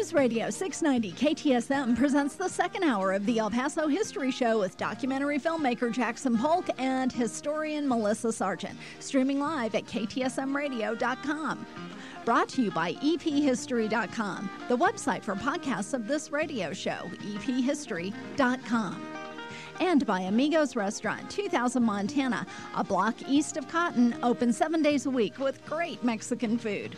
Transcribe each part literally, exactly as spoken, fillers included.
News Radio six ninety K T S M presents the second hour of the El Paso History Show with documentary filmmaker Jackson Polk and historian Melissa Sargent, streaming live at K T S M radio dot com. Brought to you by E P history dot com, the website for podcasts of this radio show, E P history dot com. And by Amigos Restaurant, two thousand Montana, a block east of Cotton, open seven days a week with great Mexican food.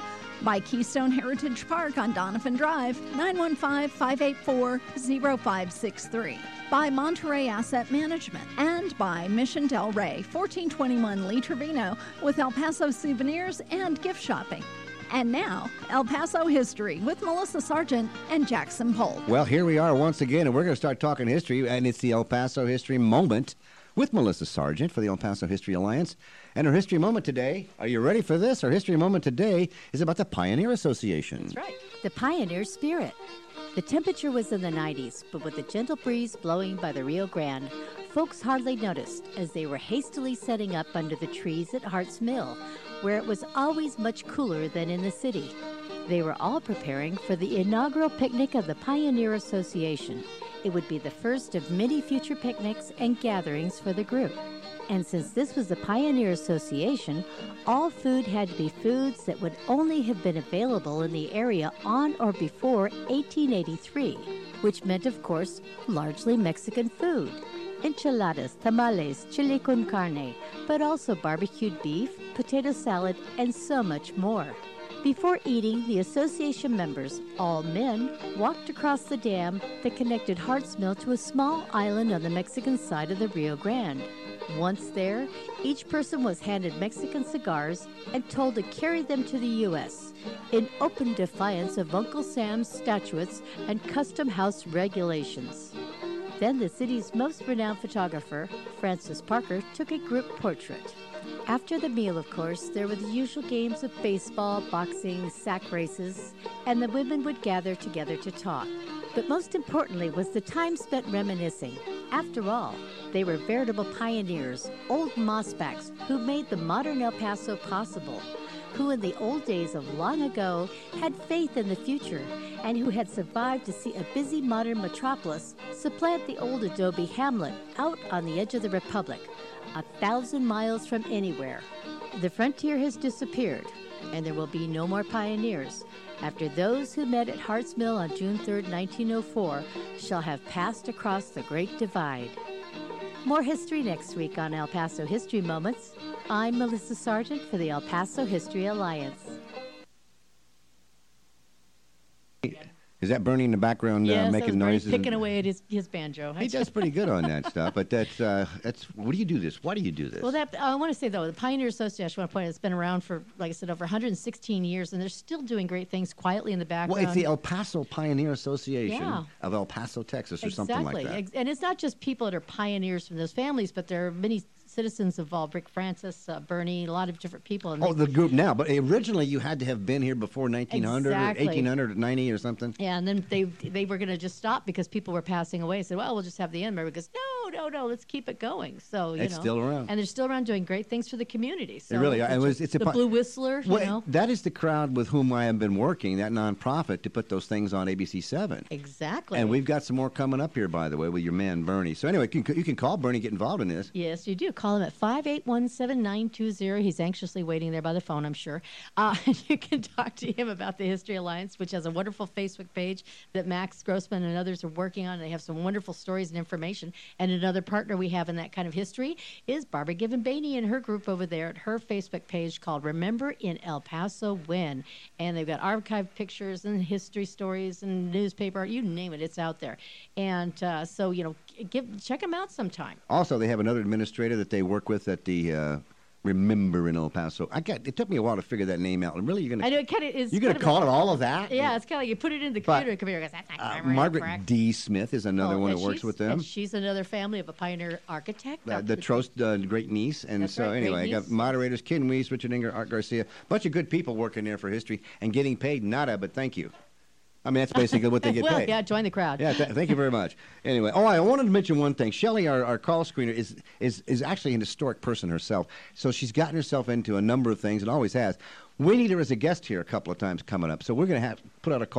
By Keystone Heritage Park on Donovan Drive, nine one five, five eight four, zero five six three. By Monterey Asset Management. And by Mission Del Rey, fourteen twenty-one Lee Trevino, with El Paso souvenirs and gift shopping. And now, El Paso History with Melissa Sargent and Jackson Polk. Well, here we are once again, and we're going to start talking history, and it's the El Paso History Moment with Melissa Sargent for the El Paso History Alliance. And our history moment today, are you ready for this? Our history moment today is about the Pioneer Association. That's right. The pioneer spirit. The temperature was in the nineties, but with a gentle breeze blowing by the Rio Grande, folks hardly noticed as they were hastily setting up under the trees at Hart's Mill, where it was always much cooler than in the city. They were all preparing for the inaugural picnic of the Pioneer Association. It would be the first of many future picnics and gatherings for the group. And since this was the Pioneer Association, all food had to be foods that would only have been available in the area on or before eighteen eighty-three, which meant, of course, largely Mexican food. Enchiladas, tamales, chili con carne, but also barbecued beef, potato salad, and so much more. Before eating, the association members, all men, walked across the dam that connected Hart's Mill to a small island on the Mexican side of the Rio Grande. Once there, each person was handed Mexican cigars and told to carry them to the U S in open defiance of Uncle Sam's statutes and custom house regulations. Then the city's most renowned photographer, Francis Parker, took a group portrait. After the meal, of course, there were the usual games of baseball, boxing, sack races, and the women would gather together to talk. But most importantly was the time spent reminiscing. After all, they were veritable pioneers, old mossbacks who made the modern El Paso possible, who in the old days of long ago had faith in the future, and who had survived to see a busy modern metropolis supplant the old adobe hamlet out on the edge of the Republic, a thousand miles from anywhere. The frontier has disappeared, and there will be no more pioneers after those who met at Hart's Mill on June third, nineteen oh four, shall have passed across the Great Divide. More history next week on El Paso History Moments. I'm Melissa Sargent for the El Paso History Alliance. Is that Bernie in the background uh, yes, making that was noises? Bernie picking away at his, his banjo. He does pretty good on that stuff, but that's, uh, that's, what do you do this? Why do you do this? Well, that I want to say, though, the Pioneer Association, I want to point out, it's been around for, like I said, over one hundred sixteen years, and they're still doing great things quietly in the background. Well, it's the El Paso Pioneer Association Yeah. of El Paso, Texas, or exactly. something like that. Ex- And it's not just people that are pioneers from those families, but there are many citizens involved, Rick Francis, uh, Bernie, a lot of different people. And Oh, they- the group now, but originally you had to have been here before nineteen hundred Exactly. or eighteen ninety or something. Yeah, and then they they were going to just stop because people were passing away. Said, well, we'll just have the end. Everybody goes, no, no, no, let's keep it going. So, you It's know. still around. And they're still around doing great things for the community. So They really are. the- It was- it's a the pi- Blue Whistler, you Well, know. that is the crowd with whom I have been working, that nonprofit, to put those things on A B C seven. Exactly. And we've got some more coming up here, by the way, with your man Bernie. So anyway, you can, you can call Bernie, get involved in this. Yes, you do. Call him at five eight one, seven nine two zero. He's anxiously waiting there by the phone, I'm sure. Uh, and you can talk to him about the History Alliance, which has a wonderful Facebook page that Max Grossman and others are working on. They have some wonderful stories and information. And another partner we have in that kind of history is Barbara Given Bainey and her group over there at her Facebook page called Remember in El Paso When. And they've got archived pictures and history stories and newspaper, you name it, it's out there. And uh, so, you know, give check them out sometime. Also, they have another administrator that they work with at the uh, Remember in El Paso. I got. It took me a while to figure that name out. And really, you're gonna. I know it kind of is. You're gonna kind of call a- it all of that? Yeah, it's kind of like you put it in the But, computer, and the computer goes, that's not Uh, grammar Margaret correct. D. Smith is another Oh, one and that works she's- with them. And she's another family of a pioneer architect. Uh, the Trost uh, great niece, and That's so right, great anyway, I got niece. moderators: Ken Weiss, Richard Inger, Art Garcia, bunch of good people working there for history and getting paid nada, but thank you. I mean, that's basically what they get well, paid. yeah, join the crowd. Yeah, th- thank you very much. Anyway, oh, I wanted to mention one thing. Shelley, our, our call screener, is, is is actually an historic person herself. So she's gotten herself into a number of things and always has. We need her as a guest here a couple of times coming up. So we're going to have put out a call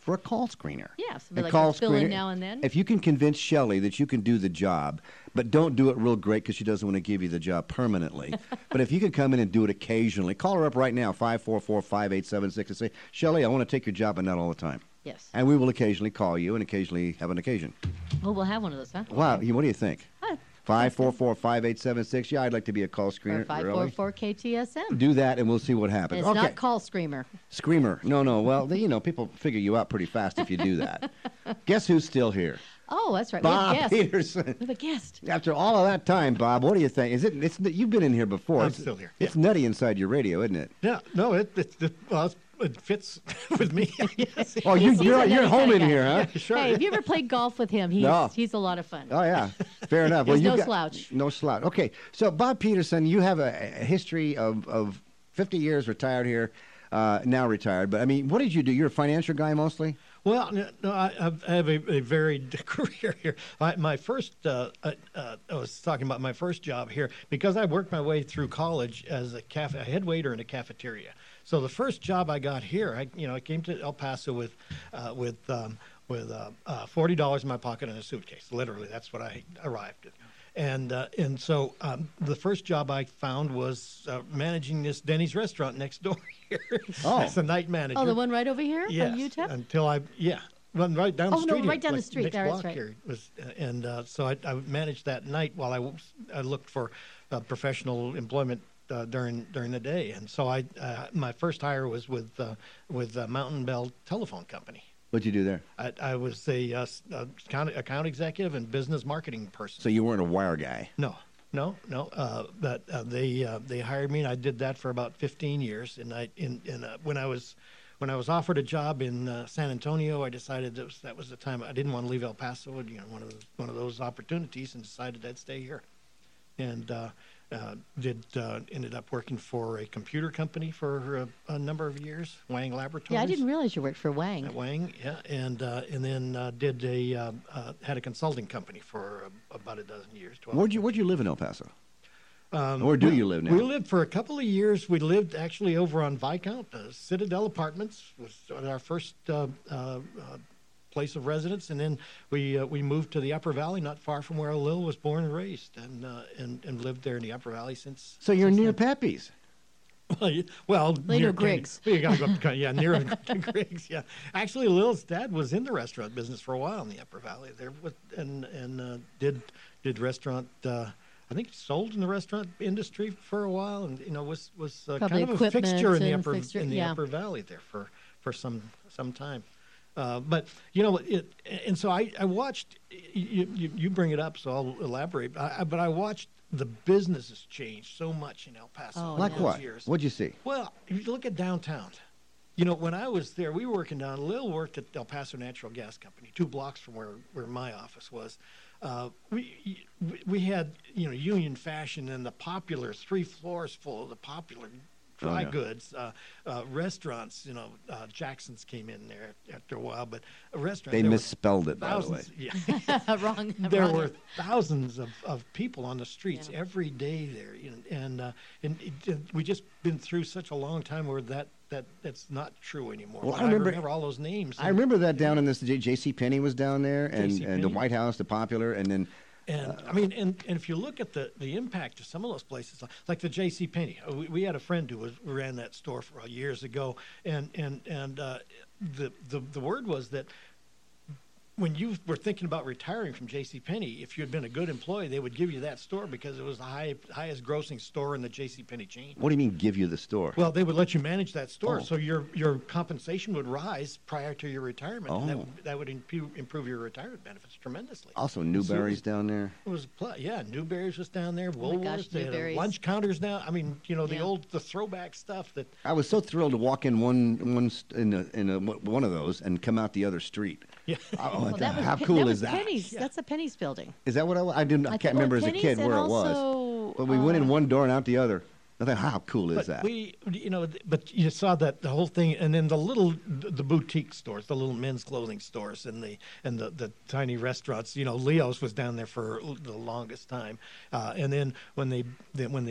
for a call screener. Yeah, so A like call fill in screener- now and then. If you can convince Shelley that you can do the job, but don't do it real great because she doesn't want to give you the job permanently. But if you can come in and do it occasionally, call her up right now, five four four, five eight seven six, and say, Shelley, I want to take your job, but not all the time. Yes. And we will occasionally call you and occasionally have an occasion. Oh, we'll have one of those, huh? Wow, you- what do you think? Huh. five four four, five eight seven six. Yeah, I'd like to be a call Or screener. five four four K T S M. Do that, and we'll see what happens. It's okay. not call screamer. Screamer. No, no. Well, they, you know, people figure you out pretty fast if you do that. Guess who's still here? Oh, that's right. Bob we have a guest. Peterson. We have a guest. After all of that time, Bob, what do you think? Is it? It's you've been in here before. I'm It's- still here. It's nutty inside your radio, isn't it? Yeah, no, it it, it, well, it's, it fits with me. I guess. Oh, you, He's you're a you're nutty home kinda in guy. here, huh? Yeah, sure. Hey, have you ever played golf with him? He's, No. he's a lot of fun. Oh yeah, fair enough. He's you no got- slouch. No slouch. Okay, so Bob Peterson, you have a, a history of, of fifty years retired here, uh, now retired. But I mean, what did you do? You're a financial guy mostly. Well, no, no, I, I have a, a varied career here. I, my first, uh, uh, uh, I was talking about my first job here because I worked my way through college as a, cafe, a head waiter in a cafeteria. So the first job I got here, I, you know, I came to El Paso with, uh, with, um, with uh, uh, forty dollars in my pocket and a suitcase. Literally, that's what I arrived at. And uh, and so um, the first job I found was uh, managing this Denny's restaurant next door here. Oh. As a night manager. Oh, the one right over here Yes, on U T E P? until I yeah, run right down the Oh, no, street. here, right down the like street. Next There, that's block right. here was, uh, and uh, so I, I managed that night while I, was, I looked for uh, professional employment uh, during during the day. And so I uh, my first hire was with uh, with uh, Mountain Bell Telephone Company. What'd you do there? I, I was a uh, s- uh, account, account executive and business marketing person. So you weren't a wire guy. No, no, no. Uh, but uh, they uh, they hired me, and I did that for about fifteen years. And I in, in uh, when I was when I was offered a job in uh, San Antonio, I decided that was, that was the time I didn't want to leave El Paso. You know, one of the, one of those opportunities, and decided I'd stay here. And uh, uh, did uh, ended up working for a computer company for a, a number of years, Wang Laboratories. Yeah, I didn't realize you worked for Wang. At Wang, yeah, and uh, and then uh, did a uh, uh, had a consulting company for uh, about a dozen years. twelve Where'd you Where'd you live in El Paso? um, Where do we- you live now? We lived for a couple of years. We lived actually over on Viscount. Uh, Citadel Apartments was our first uh, uh, uh, place of residence, and then we uh, we moved to the Upper Valley, not far from where Lil was born and raised, and uh, and and lived there in the Upper Valley since. So you're since near then. Pepe's. Well, you- well, They near know Griggs. Candy- You gotta go, yeah, near Griggs. Yeah, actually, Lil's dad was in the restaurant business for a while in the Upper Valley there, with, and and uh, did did restaurant. Uh, I think sold in the restaurant industry for a while, and you know was was uh, Probably kind of a equipment fixture in the and upper fixture- in the yeah. Upper Valley there for for some some time. Uh, but you know, it, and so I, I watched. You, you you bring it up, so I'll elaborate. I, I, but I watched the business has changed so much in El Paso Oh, in Like those what? years. What'd you see? Well, if you look at downtown, you know, when I was there, we were working down. Lil worked at El Paso Natural Gas Company, two blocks from where, where my office was. Uh, we we- we had you know Union Fashion and the Popular, three floors full of the Popular dry Oh, yeah. goods, uh, uh, restaurants. You know, uh, Jackson's came in there after a while, but a restaurant. They there were misspelled it, by the way. thousands. Yeah. Wrong. There wrong. were thousands of, of people on the streets Yeah. every day there, you know, and uh, and it, it- we just been through such a long time where that that that's not true anymore. Well, But I remember- all those names. I remember that down in this. J C Penney was down there, and, J C and the Penney. White House, the Popular, and then And I mean, and, and if you look at the, the impact of some of those places, like, like the J C Penney, uh, we, we had a friend who was who ran that store for uh, years ago, and and and uh, the, the the word was that when you were thinking about retiring from J C Penney, if you had been a good employee, they would give you that store because it was the high, highest grossing store in the J C Penney chain. what do you mean give you the store? Well, they would let you manage that store, Oh. so your your compensation would rise prior to your retirement, and that Oh. would, that would improve, improve your retirement benefits tremendously. Also, Newberry's down there. It was a pl- yeah, Newberry's was down there. Oh my gosh, Woolworths, they had Newberry's. lunch counters now. I mean, you know, the Yeah. old the throwback stuff that. I was so thrilled to walk in one one st- in a, in a, one of those and come out the other street. Yeah. Oh, Well, that was how Pe- cool that is was that? Penny's. That's a Penny's building. Is that what I, I didn't? I, I can't think- remember well, as a kid Penny's where and it was. also, But we went in uh, one door and out the other. I thought, how cool is But that? we, you know, th- but you saw that the whole thing, and then the little, the boutique stores, the little men's clothing stores, and the and the, the tiny restaurants. You know, Leo's was down there for l- the longest time, uh, and then when they then when they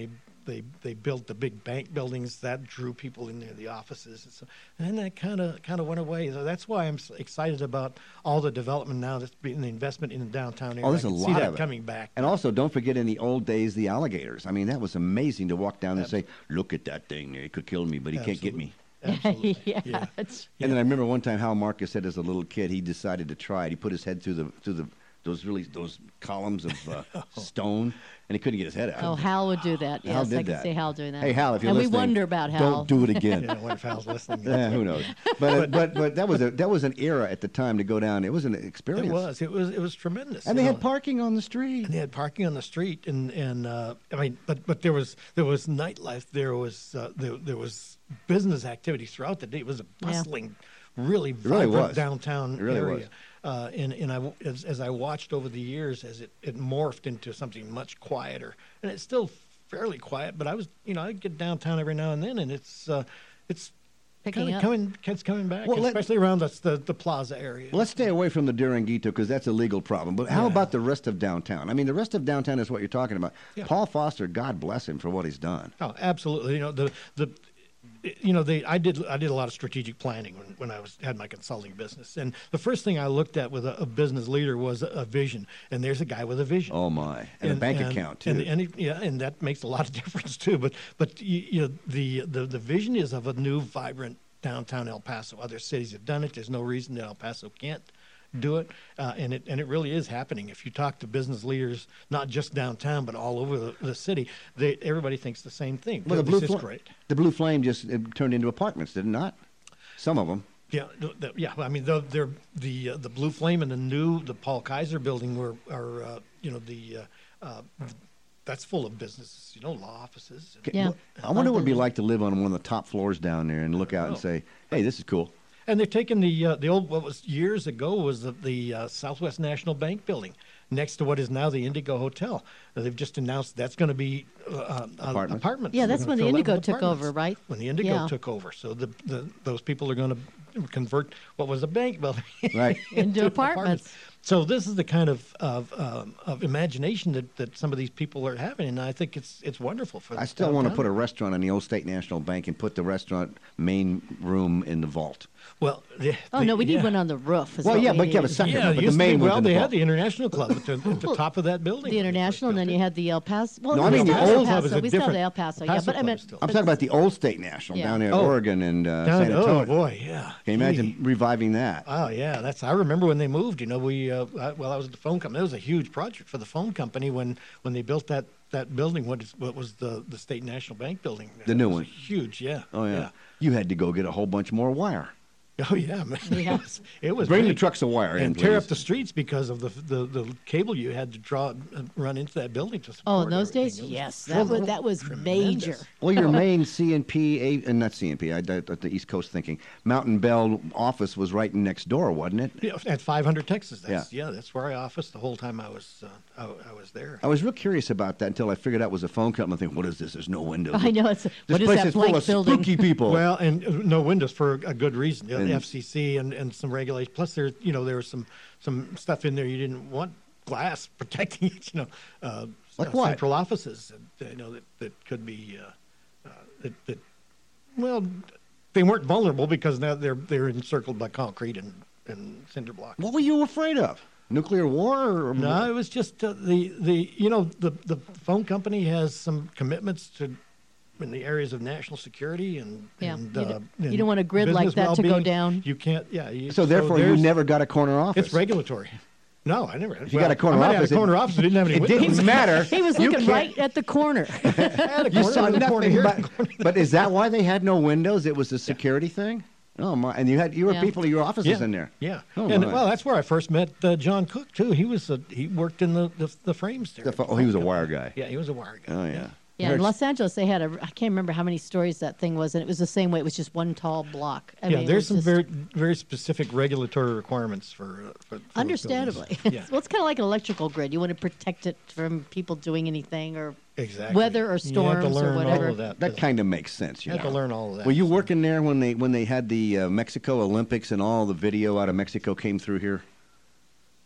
they they built the big bank buildings that drew people in there, the offices, and, so, and then that kind of kind of went away. So that's why I'm so excited about all the development now that's being the investment in the downtown area. Oh, there's I a can lot see that of it. coming back. And also, don't forget in the old days, the alligators. I mean, that was amazing to walk down and say, look at that thing there. It could kill me, but he can't get me. Absolutely. yeah, yeah. it's- And then I remember one time Hal Marcus said as a little kid, he decided to try it. He put his head through the through the those really those columns of uh, stone, and he couldn't get his head out. Oh, Hal would do that. Yes, Hal did I can that. see Hal doing that. Hey, Hal, if you're and listening, we wonder about Hal. don't do it again. Yeah, I wonder if Hal's listening. Yeah, who knows? But but but that was a that was an era at the time to go down. It was an experience. It was. It was. It was tremendous. And you they know. had parking on the street. And they had parking on the street, and and uh, I mean, but but there was there was nightlife. There was uh, there there was business activity throughout the day. It was a Yeah. bustling, really really vibrant was. downtown It really area. was. Uh, and and I w- as, as I watched over the years, as it, it morphed into something much quieter, and it's still fairly quiet. But I was, you know, I get downtown every now and then, and it's uh, it's Picking kind of up. coming, it's coming back, Well, let- especially around the, the the plaza area. Let's stay away from the Duranguito because that's a legal problem. But how Yeah. about the rest of downtown? I mean, the rest of downtown is what you're talking about. Yeah. Paul Foster, God bless him for what he's done. Oh, absolutely. You know the the, you know they I did I did a lot of strategic planning when, when I was had my consulting business, and the first thing I looked at with a, a business leader was a, a vision, and there's a guy with a vision. Oh my, and, a bank account too. And, and it- yeah, and that makes a lot of difference too. But but you, you know the, the the vision is of a new, vibrant downtown El Paso. Other cities have done it. There's no reason that El Paso can't do it, uh, and it and it really is happening. If you talk to business leaders, not just downtown but all over the, the city, they everybody thinks the same thing. well, the This blue is Fla- great. the blue flame just it turned into apartments, did it not? Some of them. Yeah, the, the, yeah. I mean, the they're, the uh, the Blue Flame and the new the Paul Kaiser building were are uh, you know the uh, uh, that's full of businesses. You know, law offices. And, Yeah. Well, I wonder what it'd be like to live on one of the top floors down there and look out and Oh. say, "Hey, this is cool." and they've taken the uh, the old what was years ago was the, the uh, Southwest National Bank building next to what is now the Indigo Hotel. Uh, they've just announced that's going to be uh, uh, Apartments. apartments. Yeah, They're that's gonna when the fill that Indigo with took apartments. over, right? When the Indigo Yeah. took over, so the, the those people are going to convert what was a bank building Right. Into apartments. So this is the kind of of, um, of imagination that, that some of these people are having, and I think it's it's wonderful for. I still want to downtown. put a restaurant in the old State National Bank and put the restaurant main room in the vault. Well, the, Oh, the- no, we need yeah. one on the roof. is Well, what yeah, we but you have a need. second Yeah, one, it but the used to be- main one's well, in the they vault. had the International Club at the, at the top of that building. The International, and then you had the El Paso. Well, No, no, I we mean still the have El old club Paso. is a We still have the different- El Paso. Yeah, Paso but I club meant is still- I'm talking about the old State National Yeah. down there, Oh. Oregon and uh, Down- San Antonio. oh boy, yeah. Can you imagine Gee. reviving that? Oh yeah, that's. I remember when they moved. You know, we uh, I, well, I was at the phone company. It was a huge project for the phone company when when they built that that building. What is what was the the State National Bank building? The It new was one. Huge, yeah. Oh yeah. You had to go get a whole bunch more wire. Oh yeah, man. Yeah. It was, it was Bring the big. trucks of wire in, and tear up please. the streets because of the the, the cable you had to draw uh, run into that building to support. Oh, in those everything. days, It was yes, that was that was major. tremendous. Well, your main C and P, A, and not C and P, I, I, at the East Coast thinking, Mountain Bell office was right next door, wasn't it? Yeah, at five hundred Texas. That's, yeah. that's where I officed the whole time I was uh, I, I was there. I was real curious about that until I figured out it was a phone company. I think, what is this? There's no windows. I know it's This what is place that is full blank of building? spooky people. Well, and uh, no windows for a good reason. You know, And- the F C C and, and some regulations. Plus, there you know there was some some stuff in there you didn't want glass protecting it. You know, uh, Like uh, what? central offices. And, you know that, that could be uh, uh, that, that. Well, they weren't vulnerable because now they're they're encircled by concrete and, and cinder blocks. what were you afraid of? Nuclear war? Or, No, it was just uh, the the you know the the phone company has some commitments to in the areas of national security and Yeah, and, you uh, don't- you and don't want a grid like business that to go well-being. down. You can't. Yeah. You, So therefore, you there's- never got a corner office. It's regulatory. No, I never. If you got a corner I might have office, had a corner it- office. It didn't have any It windows. didn't matter. He was You looking can't- right at the corner. I had a You corner saw in the corner nothing here. but, but is that why they had no windows? It was a security thing? Oh my! And you had you were Yeah. people in your offices Yeah, in there. yeah. Oh, and my. well, that's where I first met uh, John Cook too. He was a, he worked in the the, the frames there. The pho- oh, he was a wire guy. Yeah, he was a wire guy. Oh yeah. Yeah, in Los Angeles, they had a. I can't remember how many stories that thing was, and it was the same way. It was just one tall block. I yeah, mean, it there's was some just- very very specific regulatory requirements for. Uh, for, for those Understandably. buildings. Yeah, well, it's kind of like an electrical grid. You want to protect it from people doing anything or exactly. weather or You have to storms or learn whatever. All of that. That kind of makes sense. You You have know. to learn all of that. Were you so- working there when they when they had the uh, Mexico Olympics and all the video out of Mexico came through here?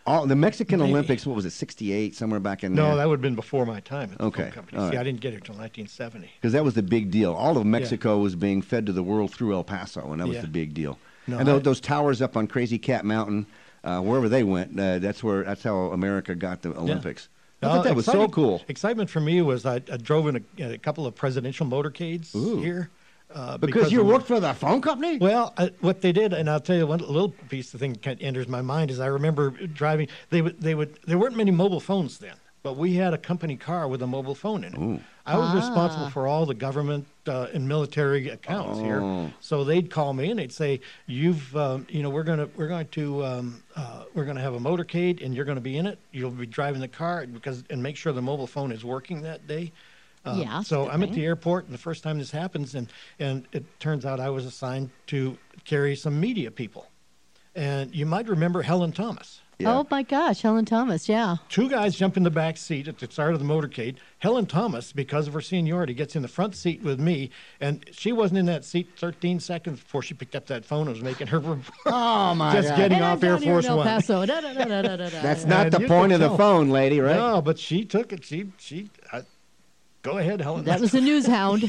All the Mexican Maybe. Olympics. What was it? sixty-eight, somewhere back in No, there. that would have been before my time at the Okay, phone company. all See, right. I didn't get here until nineteen seventy. Because that was the big deal. All of Mexico was being fed to the world through El Paso, and that was Yeah. the big deal. No, and tho- I- those towers up on Crazy Cat Mountain, uh, wherever they went, uh, that's where that's how America got the Olympics. I No, thought that was so excitement- cool. Excitement for me was I, I drove in a, a couple of presidential motorcades Ooh. here. Uh, Because you of- worked for the phone company? Well, uh, what they did, and I'll tell you one little piece of thing that kind of enters my mind is I remember driving. They would, they would. There weren't many mobile phones then, but we had a company car with a mobile phone in it. Ooh. I was Ah. responsible for all the government uh, and military accounts Oh. here. So they'd call me and they'd say, "You've, um, you know, we're gonna, we're going to, um, uh, we're gonna have a motorcade, and you're going to be in it. You'll be driving the car because, and make sure the mobile phone is working that day." Uh, Yeah, that's a So good I'm at thing. the airport, and the first time this happens, and and it turns out I was assigned to carry some media people, and you might remember Helen Thomas. Yeah. Oh my gosh, Helen Thomas, yeah. Two guys jump in the back seat at the start of the motorcade. Helen Thomas, because of her seniority, gets in the front seat with me, and she wasn't in that seat thirteen seconds before she picked up that phone and was making her report. Oh, my Just God. getting And I'm off Air down here in Force El One. Paso. Da, da, da, da, da, da, da. That's not And the you point could of the tell. phone, lady, right? No, but she took it. She, she, I, go ahead, Helen. That was a news hound.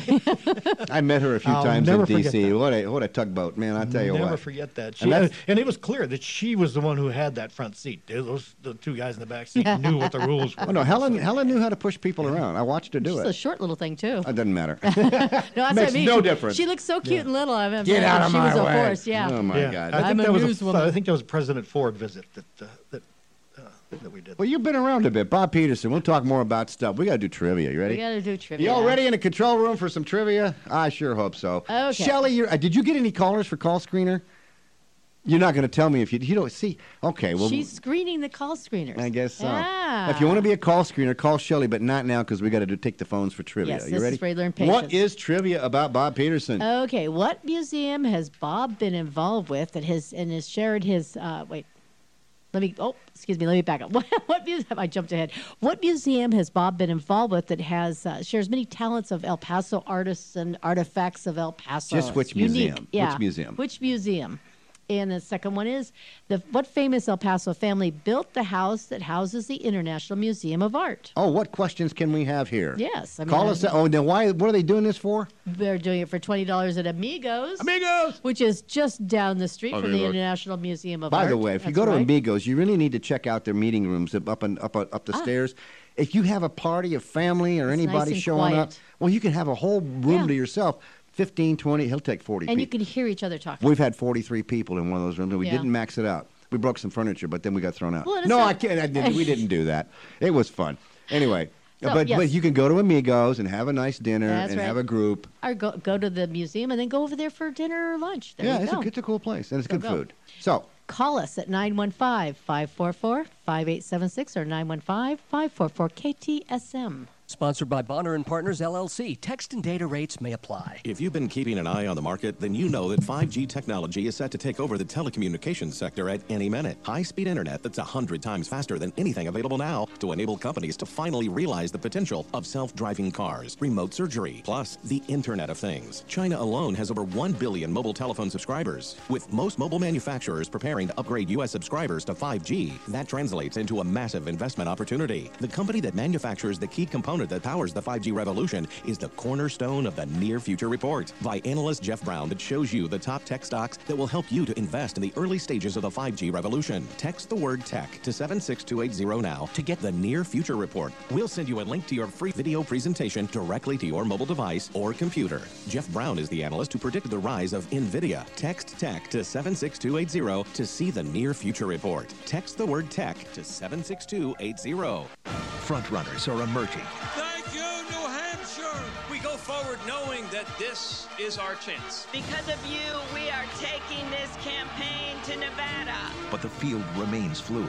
I met her a few I'll times never in D forget C. that. What a what a tugboat, man! I tell you Never what. forget that. She, And and, that's- and it was clear that she was the one who had that front seat. Those the two guys in the back seat knew what the rules were. Oh no, Helen Helen knew how to push people around. I watched her do Just a it. short little thing too. It doesn't matter. No, that's what makes I mean. no she, difference. She looks so cute and little. I mean, Get man, out of she my was a way. force, yeah. Oh my yeah, God. I think I'm a that was newswoman. I think that was a President Ford visit that uh, that uh, that we did. Well, you've been around a bit, Bob Peterson. We'll talk more about stuff. We got to do trivia. You ready? We got to do trivia. You all ready in the control room for some trivia? I sure hope so. Okay. Shelley, you're, uh, did you get any callers for Call Screener? You're not going to tell me if you you don't see. Okay, well, She's screening the call screeners. I guess so. Yeah. If you want to be a call screener, call Shelley, but not now because we got to take the phones for trivia. Yes, you this ready? is where you learn What patience. is trivia about Bob Peterson? Okay, what museum has Bob been involved with that has and has shared his? Uh, wait, let me. Oh, excuse me. Let me back up. What, what museum? I jumped ahead. What museum has Bob been involved with that has uh, shares many talents of El Paso artists and artifacts of El Paso? Just which It's unique. museum? Yeah. Which museum? Which museum? And the second one is the what famous El Paso family built the house that houses the International Museum of Art? Oh, what questions can we have here? Yes, I mean, Call I- us. Oh, then why? What are they doing this for? They're doing it for twenty dollars at Amigos. Amigos. Which is just down the street from the Amigos. International Museum of By Art. the way, if you That's go to right. Amigos, you really need to check out their meeting rooms up up and up up Ah. the stairs. If you have a party, a family, or It's nice anybody and showing up, quiet. well, you can have a whole room Yeah. to yourself. fifteen, twenty, he'll take forty and you people. can hear each other talking. We've had forty-three people in one of those rooms, and we Yeah. didn't max it out. We broke some furniture, but then we got thrown out. Well, it's no, not- I can't. I didn't, we didn't do that. It was fun. Anyway, So, but yes. but you can go to Amigos and have a nice dinner That's and right. have a group. Or go go to the museum and then go over there for dinner or lunch. There yeah, you it's go. a, it's a cool place, and it's Go, good go. food. So, Call us at nine one five, five four four, five eight seven six or nine one five, five four four, K T S M. Sponsored by Bonner and Partners, L L C. Text and data rates may apply. If you've been keeping an eye on the market, then you know that five G technology is set to take over the telecommunications sector at any minute. High-speed internet that's one hundred times faster than anything available now to enable companies to finally realize the potential of self-driving cars, remote surgery, plus the Internet of Things. China alone has over one billion mobile telephone subscribers. With most mobile manufacturers preparing to upgrade U S subscribers to five G, that translates into a massive investment opportunity. The company that manufactures the key component that powers the five G revolution is the cornerstone of the Near Future Report by analyst Jeff Brown that shows you the top tech stocks that will help you to invest in the early stages of the five G revolution. Text the word tech to seven six two eight zero now to get the Near Future Report. We'll send you a link to your free video presentation directly to your mobile device or computer. Jeff Brown is the analyst who predicted the rise of NVIDIA. Text tech to seven six two eight zero to see the Near Future Report. Text the word tech to seven six two eight zero. Frontrunners are emerging. Thank you, New Hampshire. We go forward knowing that this is our chance. Because of you, we are taking this campaign to Nevada. But the field remains fluid.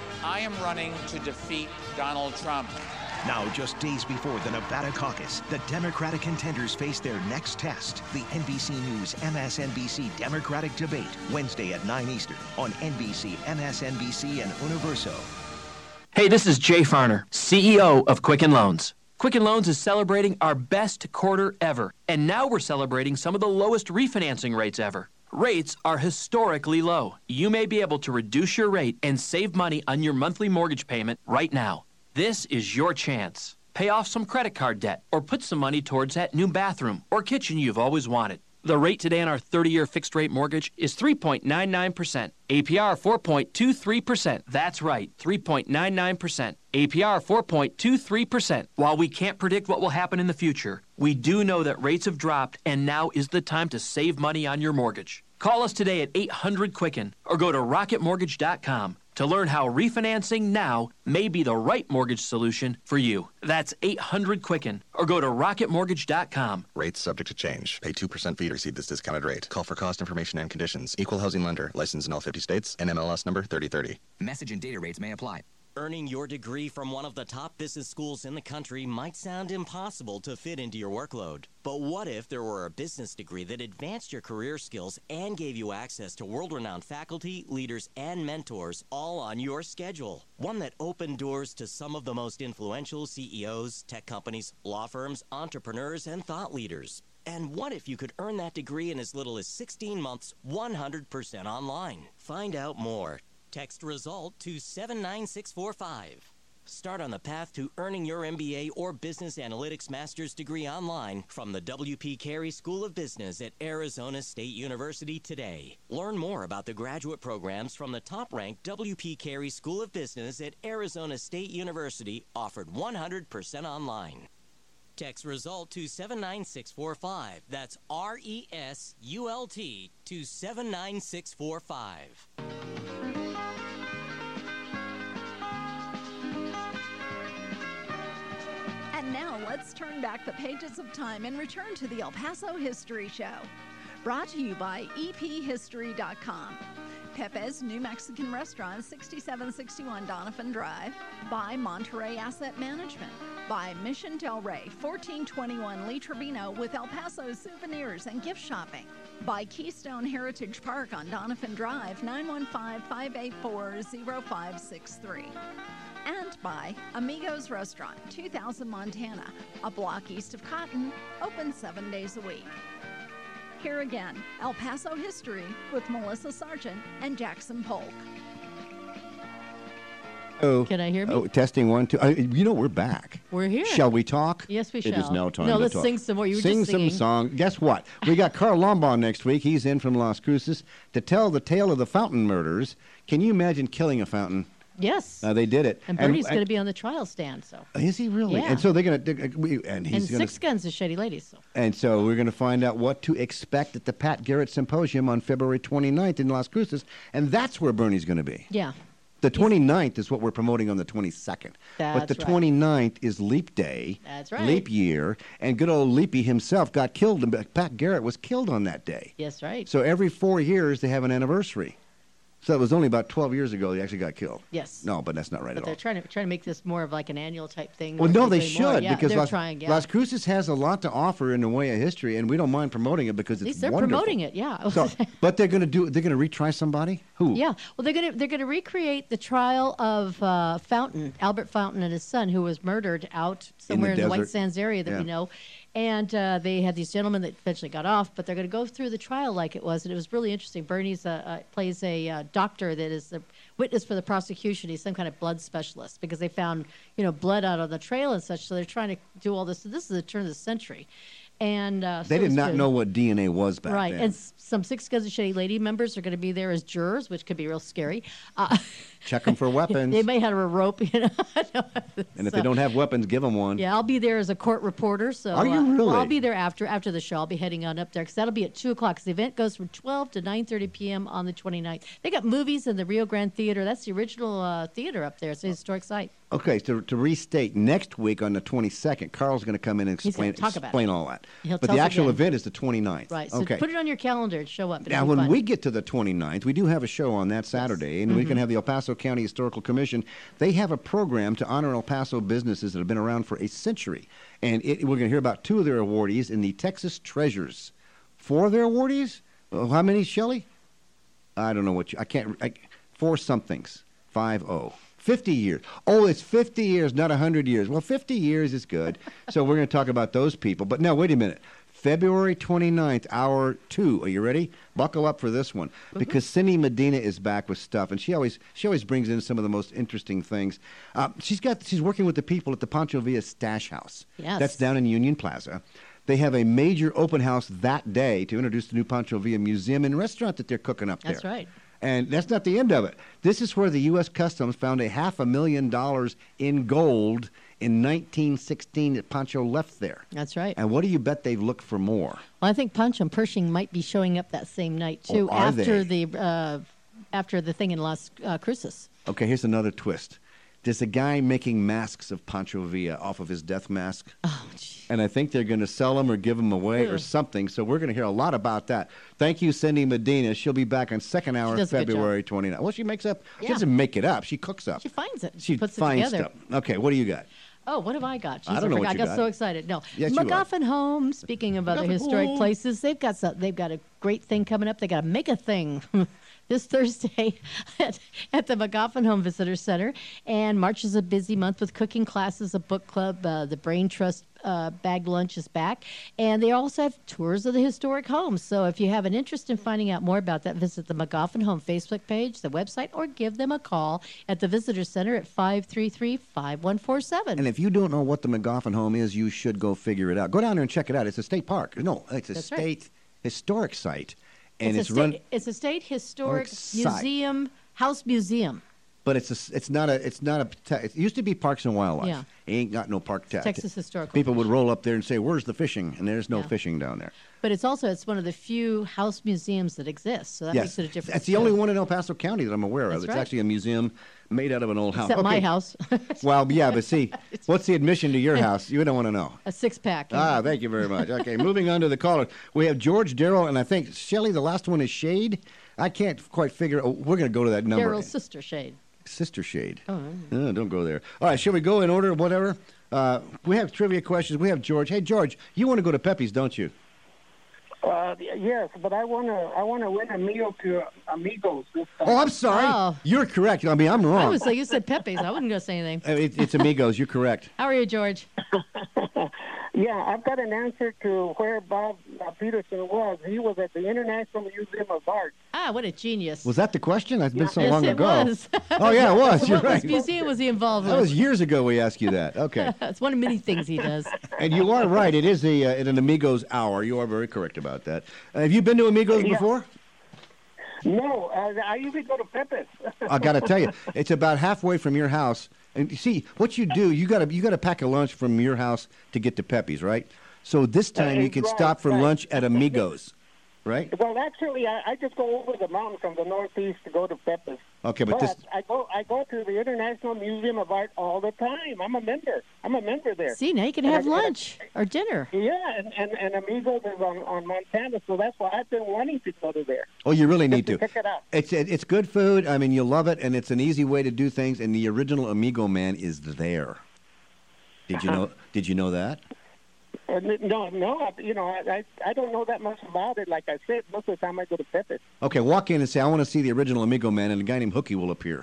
I am running to defeat Donald Trump. Now, just days before the Nevada caucus, the Democratic contenders face their next test. The N B C News M S N B C Democratic Debate, Wednesday at nine Eastern on N B C, M S N B C, and Universo. Hey, this is Jay Farner, C E O of Quicken Loans. Quicken Loans is celebrating our best quarter ever, and now we're celebrating some of the lowest refinancing rates ever. Rates are historically low. You may be able to reduce your rate and save money on your monthly mortgage payment right now. This is your chance. Pay off some credit card debt or put some money towards that new bathroom or kitchen you've always wanted. The rate today on our thirty-year fixed-rate mortgage is three point nine nine percent. A P R four point two three percent. That's right, three point nine nine percent. A P R four point two three percent. While we can't predict what will happen in the future, we do know that rates have dropped and now is the time to save money on your mortgage. Call us today at eight hundred Quicken or go to rocket mortgage dot com to learn how refinancing now may be the right mortgage solution for you. That's eight hundred Quicken or go to rocket mortgage dot com. Rates subject to change. Pay two percent fee to receive this discounted rate. Call for cost information and conditions. Equal housing lender. Licensed in all fifty states. N M L S number thirty thirty. Message and data rates may apply. Earning your degree from one of the top business schools in the country might sound impossible to fit into your workload. But what if there were a business degree that advanced your career skills and gave you access to world-renowned faculty, leaders, and mentors all on your schedule? One that opened doors to some of the most influential C E Os, tech companies, law firms, entrepreneurs, and thought leaders. And what if you could earn that degree in as little as sixteen months, one hundred percent online? Find out more. Text RESULT to seven nine six four five. Start on the path to earning your M B A or Business Analytics Master's degree online from the W P Carey School of Business at Arizona State University today. Learn more about the graduate programs from the top-ranked W P Carey School of Business at Arizona State University, offered one hundred percent online. Text RESULT to seven nine six four five. That's R E S U L T to seven nine six four five. And now let's turn back the pages of time and return to the El Paso History Show. Brought to you by E P history dot com. Pepe's New Mexican Restaurant, sixty-seven sixty-one Donovan Drive. By Monterey Asset Management. By Mission Del Rey, fourteen twenty-one Lee Trevino with El Paso souvenirs and gift shopping. By Keystone Heritage Park on Donovan Drive, nine one five, five eight four, zero five six three. And by Amigos Restaurant, two thousand Montana, a block east of Cotton, open seven days a week. Here again, El Paso History with Melissa Sargent and Jackson Polk. Oh, Can I hear me? Oh, testing one, two. Uh, you know, we're back. We're here. Shall we talk? Yes, we it shall. It is now time no, to let's talk. sing some more. You were sing just singing. some song. Guess what? We got Carl Lombard next week. He's in from Las Cruces to tell the tale of the fountain murders. Can you imagine killing a fountain? Yes. Uh, they did it. And Bernie's going to be on the trial stand. So is he really? Yeah. And so they're going to. And he's and gonna, Six Guns is Shady Ladies. So. And so we're going to find out what to expect at the Pat Garrett Symposium on February twenty-ninth in Las Cruces, and that's where Bernie's going to be. Yeah. The twenty-ninth is what we're promoting on the twenty-second. That's but the right. twenty-ninth is Leap Day. That's right. Leap year. And good old Leapy himself got killed. And Pat Garrett was killed on that day. Yes, right. So every four years they have an anniversary. So it was only about twelve years ago he actually got killed. Yes. No, but that's not right but at they're all. trying to trying to make this more of like an annual type thing. Well, where no, they're they doing more. should Yeah, because they're Las, trying, yeah. Las Cruces has a lot to offer in the way of history, and we don't mind promoting it because At it's least they're wonderful. promoting it, yeah. So, but they're going to do. They're going to retry somebody. Who? Yeah, well, they're gonna they're gonna recreate the trial of uh, Fountain, Albert Fountain, and his son, who was murdered out somewhere in the, in the White desert. Sands area that Yeah. we know. And uh, they had these gentlemen that eventually got off, but they're going to go through the trial like it was, and it was really interesting. Bernie's uh, uh, plays a uh, doctor that is the witness for the prosecution. He's some kind of blood specialist because they found, you know, blood out on the trail and such. So they're trying to do all this. So this is the turn of the century, and uh, They so did it's not good. know what D N A was back Right, then. and s- some Six Guns of Shady Lady members are going to be there as jurors, which could be real scary. Uh, Check them for weapons. they may have a rope, you know. And if So- they don't have weapons, give them one. Yeah, I'll be there as a court reporter. So Are you uh, well, really? I'll be there after after the show. I'll be heading on up there because that'll be at two o'clock. Because the event goes from twelve to nine thirty p.m. on the twenty-ninth. They got movies in the Rio Grande Theater. That's the original uh, theater up there. It's a historic site. Okay, so to restate, next week on the twenty-second, Carl's going to come in and He's gonna explain talk about explain it. all that. He'll but tell the us actual again. event is the twenty-ninth. Right. So okay. put it on your calendar and show up. It'll Now, be when fun. we get to the twenty-ninth, we do have a show on that Saturday, and we Mm-hmm. can have the El Paso County Historical Commission. They have a program to honor El Paso businesses that have been around for a century. And it, we're going to hear about two of their awardees in the Texas Treasures. Four of their awardees? Oh, how many, Shelley? I don't know what you... I can't... I, four somethings. Five oh. fifty years. Oh, it's fifty years, not one hundred years. Well, fifty years is good. So we're going to talk about those people. But now, wait a minute. February twenty-ninth, hour two. Are you ready? Buckle up for this one, mm-hmm. because Cindy Medina is back with stuff, and she always she always brings in some of the most interesting things. Uh, she's got she's working with the people at the Pancho Villa Stash House. Yes. That's down in Union Plaza. They have a major open house that day to introduce the new Pancho Villa Museum and restaurant that they're cooking up there. That's right. And that's not the end of it. This is where the U S Customs found a half a million dollars in gold in nineteen sixteen that Pancho left there. That's right. And what do you bet they've looked for more? Well, I think Pancho and Pershing might be showing up that same night too, Oh, are after they? the uh, after the thing in Las uh, Cruces. Okay, here's another twist. There's a guy making masks of Pancho Villa off of his death mask. Oh, gee. And I think they're going to sell them or give them away Ugh. or something. So we're going to hear a lot about that. Thank you, Cindy Medina. She'll be back on second hour, does a good February twenty-ninth. Well, she makes up. She Yeah. doesn't make it up. She cooks up. She finds it. She puts finds it together. stuff. Okay, what do you got? Oh, what have I got? Jeez, I don't know forgot. what you I got, got. so excited. No, Yes, you are. MacGuffin Home. Speaking of other MacGuffin historic Home. places, they've got some, they've got a great thing coming up. They got to make a thing this Thursday at, at the MacGuffin Home Visitor Center. And March is a busy month with cooking classes, a book club. Uh, the Brain Trust uh, bag lunch is back, and they also have tours of the historic homes. So if you have an interest in finding out more about that, visit the MacGuffin Home Facebook page, the website, or give them a call at the Visitor Center at five three three, five one four seven. And if you don't know what the MacGuffin Home is, you should go figure it out. Go down there and check it out. It's a state park. No, it's a That's right. state historic site. And it's, it's, a state, run, it's a state historic site. museum, house museum. but it's a, it's not a, it's not a, it used to be Parks and Wildlife. Yeah. It ain't got no park tax. Texas Historical People would Commission. roll up there and say, "Where's the fishing?" And there's no Yeah. fishing down there. But it's also, it's one of the few house museums that exist, so that yes, makes it a difference. that's the too. only one in El Paso County that I'm aware of. That's It's right. actually a museum made out of an old house. Except my Okay. house. Well, yeah, but see, what's the admission to your house? You don't want to know. A six-pack. Ah, thank you very much. Okay, moving on to the caller. We have George, Darrell, and I think, Shelley, the last one is Shade. I can't quite figure oh, we're going to go to that number. Daryl's sister Shade. Sister Shade. Oh, No, don't go there. All right, shall we go in order, whatever? Uh, we have trivia questions. We have George. Hey, George, you want to go to Pepe's, don't you? Uh, yes, but I wanna I wanna win a meal to Amigos this time. Oh, I'm sorry. Oh. You're correct. I mean, I'm wrong. I was like, you said Pepe's. I wouldn't go say anything. Uh, it, it's Amigos. You're correct. How are you, George? Yeah, I've got an answer to where Bob uh, Peterson was. He was at the International Museum of Art. Ah, what a genius. Was that the question? It's been so yes, long it ago. was. Oh, yeah, it was. You're What right. museum was he involved That with? was years ago we asked you that. Okay. It's one of many things he does. And you are right. It is a, uh, an Amigos hour. You are very correct about that. Uh, have you been to Amigos Yeah. before? No, uh, I usually go to Pepe's. I got to tell you, it's about halfway from your house. And you see, what you do, you got to you got to pack a lunch from your house to get to Pepe's, right? So this time Uh, you can right, stop for right. lunch at Amigos, right? Well, actually, I, I just go over the mountain from the northeast to go to Pepe's. Okay, but But this I go I go to the International Museum of Art all the time. I'm a member. I'm a member there. See, now you can And have I- lunch or dinner. Yeah, and, and, and Amigos is on, on Montana, so that's why I've been wanting to go to there. Oh, you really need Just to. to check it out. It's it, it's good food. I mean, you love it, and it's an easy way to do things. And the original Amigo man is there. Did you know? Did you know that? Uh, no, no, I- you know, I, I I don't know that much about it. Like I said, most of the time I go to Pepe's. Okay, walk in and say, "I want to see the original Amigo man," and a guy named Hookie will appear.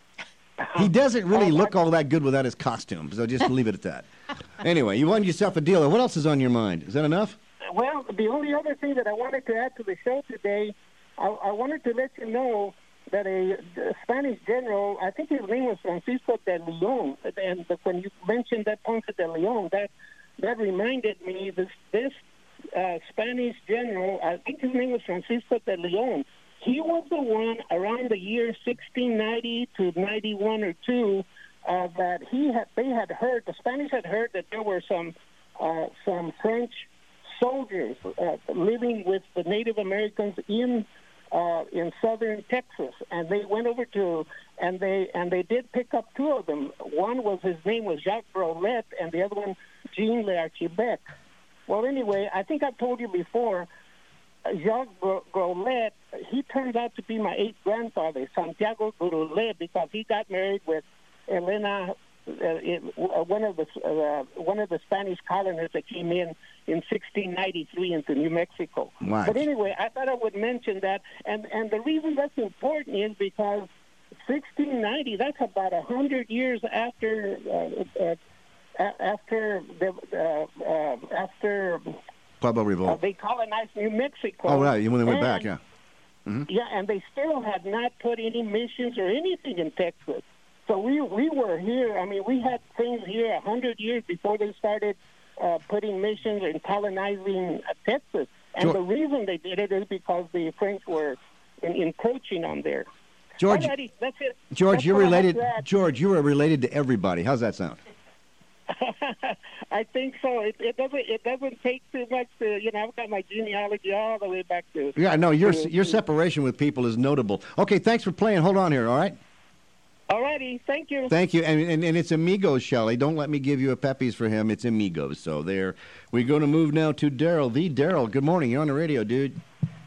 He doesn't really look all that good without his costume, so just leave it at that. Anyway, you won yourself a deal. What else is on your mind? Is that enough? Well, the only other thing that I wanted to add to the show today, I, I wanted to let you know that a, a Spanish general, I think his name was Francisco de Leon, and when you mentioned that Ponce de Leon, that that reminded me this this uh, Spanish general, I think his name was Francisco de Leon. He was the one around the year sixteen ninety to ninety-one or two uh, that he had. They had heard, the Spanish had heard that there were some uh, some French soldiers uh, living with the Native Americans in uh, in southern Texas, and they went over to and they and they did pick up two of them. One was his name was Jacques Brolet, and the other one Jean L'Archibec. Well, anyway, I think I've told you before. Jacques Grolet, he turns out to be my eighth grandfather, Santiago Grolet, because he got married with Elena, uh, it, uh, one of the uh, one of the Spanish colonists that came in in sixteen ninety-three into New Mexico. Right. But anyway, I thought I would mention that, and and the reason that's important is because sixteen ninety, that's about a hundred years after uh, uh, a- after the uh, uh, after. Pueblo Uh, Revolt. they colonized New Mexico. Oh, right. When they went and, back, yeah. Mm-hmm. Yeah, and they still had not put any missions or anything in Texas. So we we were here. I mean, we had things here a hundred years before they started uh, putting missions and colonizing uh, Texas. And George, the reason they did it is because the French were in, encroaching on there. George, Alrighty, that's it. George, That's you're all I have related. to add. George, you are related to everybody. How's that sound? I think so. It, it doesn't. It doesn't take too much to, you know. I've got my genealogy all the way back to. Yeah, no, your to- your separation with people is notable. Okay, thanks for playing. Hold on here, all right? Alrighty, thank you. Thank you. And, and and it's Amigos, Shelley. Don't let me give you a Pepe's for him. It's Amigos. So there. We're going to move now to Daryl. The Daryl. Good morning. You're on the radio, dude.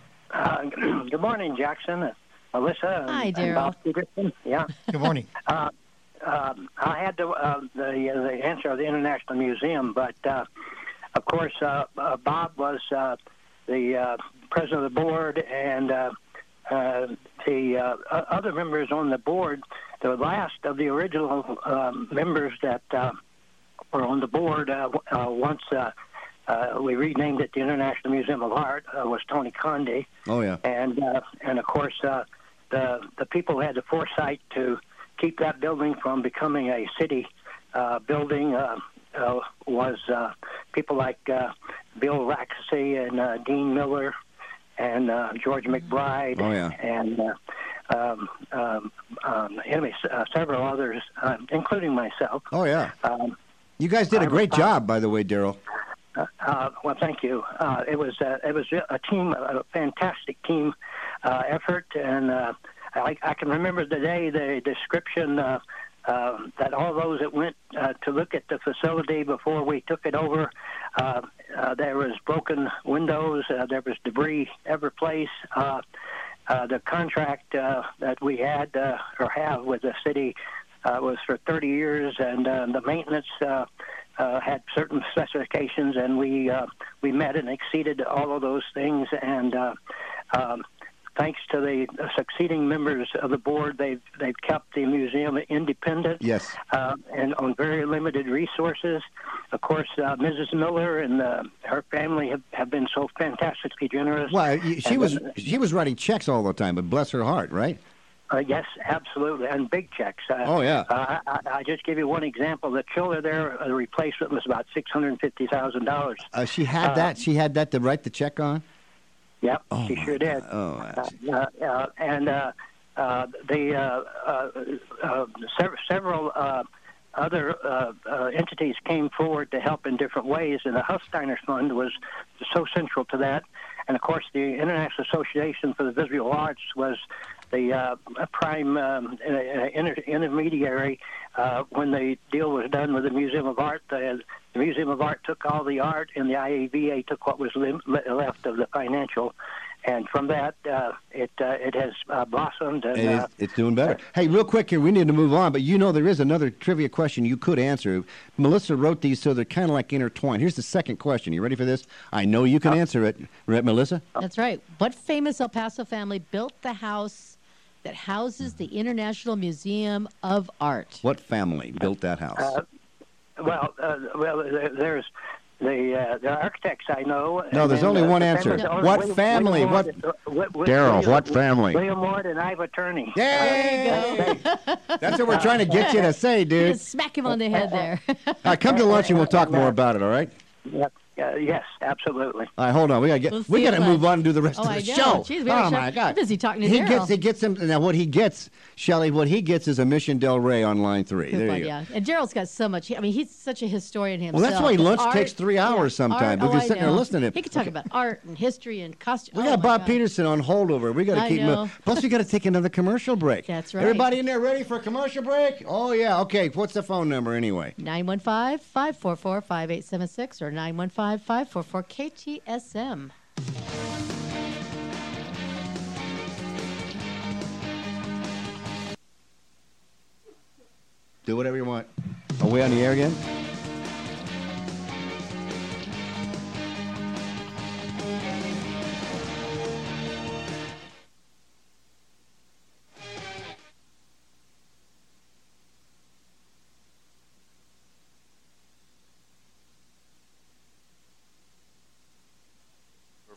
Uh, good morning, Jackson, uh, Melissa. And, Hi, and Daryl. Bob Peterson. Yeah. Good morning. Uh, um, I had the uh, the, uh, the answer of the International Museum, but uh, of course, uh, uh, Bob was uh, the uh, president of the board, and uh, uh, the uh, o- other members on the board. The last of the original um, members that uh, were on the board uh, w- uh, once uh, uh, we renamed it the International Museum of Art uh, was Tony Conde. Oh, yeah. And uh, and of course, uh, the the people had the foresight to keep that building from becoming a city uh, building. Uh, uh, was uh, people like uh, Bill Rackesee and uh, Dean Miller and uh, George McBride. Oh, yeah. And uh, um, um, um, anyway, s- uh, several others, uh, including myself. Oh, yeah. Um, You guys did a I great was- job, by the way, Daryl. uh, uh, well, thank you. Uh, it was uh, it was a team, a fantastic team uh, effort, and uh, I, I can remember the day the description uh, uh, that all those that went uh, to look at the facility before we took it over. Uh, uh, there was broken windows, uh, there was debris every place. Uh, uh, the contract uh, that we had uh, or have with the city uh, was for thirty years, and uh, the maintenance uh, uh, had certain specifications, and we uh, we met and exceeded all of those things. And uh, um, thanks to the succeeding members of the board, they've they've kept the museum independent. Yes. Uh, and on very limited resources. Of course, uh, Missus Miller and uh, her family have, have been so fantastically generous. Well, y- she And, was uh, she was writing checks all the time, but bless her heart, right? Uh, yes, absolutely, and big checks. Uh, Oh, yeah. Uh, I, I just give you one example. The chiller there, uh, the replacement was about six hundred fifty thousand dollars. Uh, she had that. She had that to write the check on. Yep, Oh, she my sure did. God. Oh, Uh, uh, uh, and uh, uh, the uh, uh, uh, sev- several uh, other uh, uh, entities came forward to help in different ways, and the Hufsteiner Fund was so central to that. And of course, the International Association for the Visual Arts was the uh, prime um, uh, inter- intermediary uh, when the deal was done with the Museum of Art. The, the Museum of Art took all the art, and the I A V A took what was lim- le- left of the financial. And from that, uh, it uh, it has uh, blossomed. And, It is, uh, it's doing better. Hey, real quick here, we need to move on, but you know there is another trivia question you could answer. Melissa wrote these so they're kind of like intertwined. Here's the second question. You ready for this? I know you can answer it. Right, Melissa? That's right. What famous El Paso family built the house that houses the International Museum of Art? What family built that house? Uh, well, uh, well, there- there's the uh, the architects I know. No, and there's then, only uh, one the answer. family- What William- family? William What- Ward, uh, Wi- Wi- Daryl, William- what family? William Ward and Iva Turney. Yay! That's what we're trying to get you to say, dude. Just smack him on the head there. All right, come to lunch and we'll talk more about it, all right? Yep. Uh, yes, absolutely. All right, hold on. We gotta get. We'll see we you gotta at move lunch. on and do the rest Oh, of the I know. show. Jeez, we gotta oh shut- my God! you're busy talking to he Daryl. gets. He gets him. Now, what he gets, Shelley. What he gets is a Mission Del Rey on line three. Good There one, you go. yeah. And Gerald's got so much. I mean, he's such a historian himself. Well, that's why But lunch art- takes three hours yeah, sometimes. art- We're oh, just I sitting there know. listening to him. He could talk about art and history and costume. We oh got my Bob God. Peterson on holdover. We got to I keep know. moving. Plus, we got to take another commercial break. That's right. Everybody in there ready for a commercial break? Oh yeah. Okay. What's the phone number anyway? nine one five, five four four, five eight seven six or nine one five, five four four, K T S M. Do whatever you want. Are we on the air again?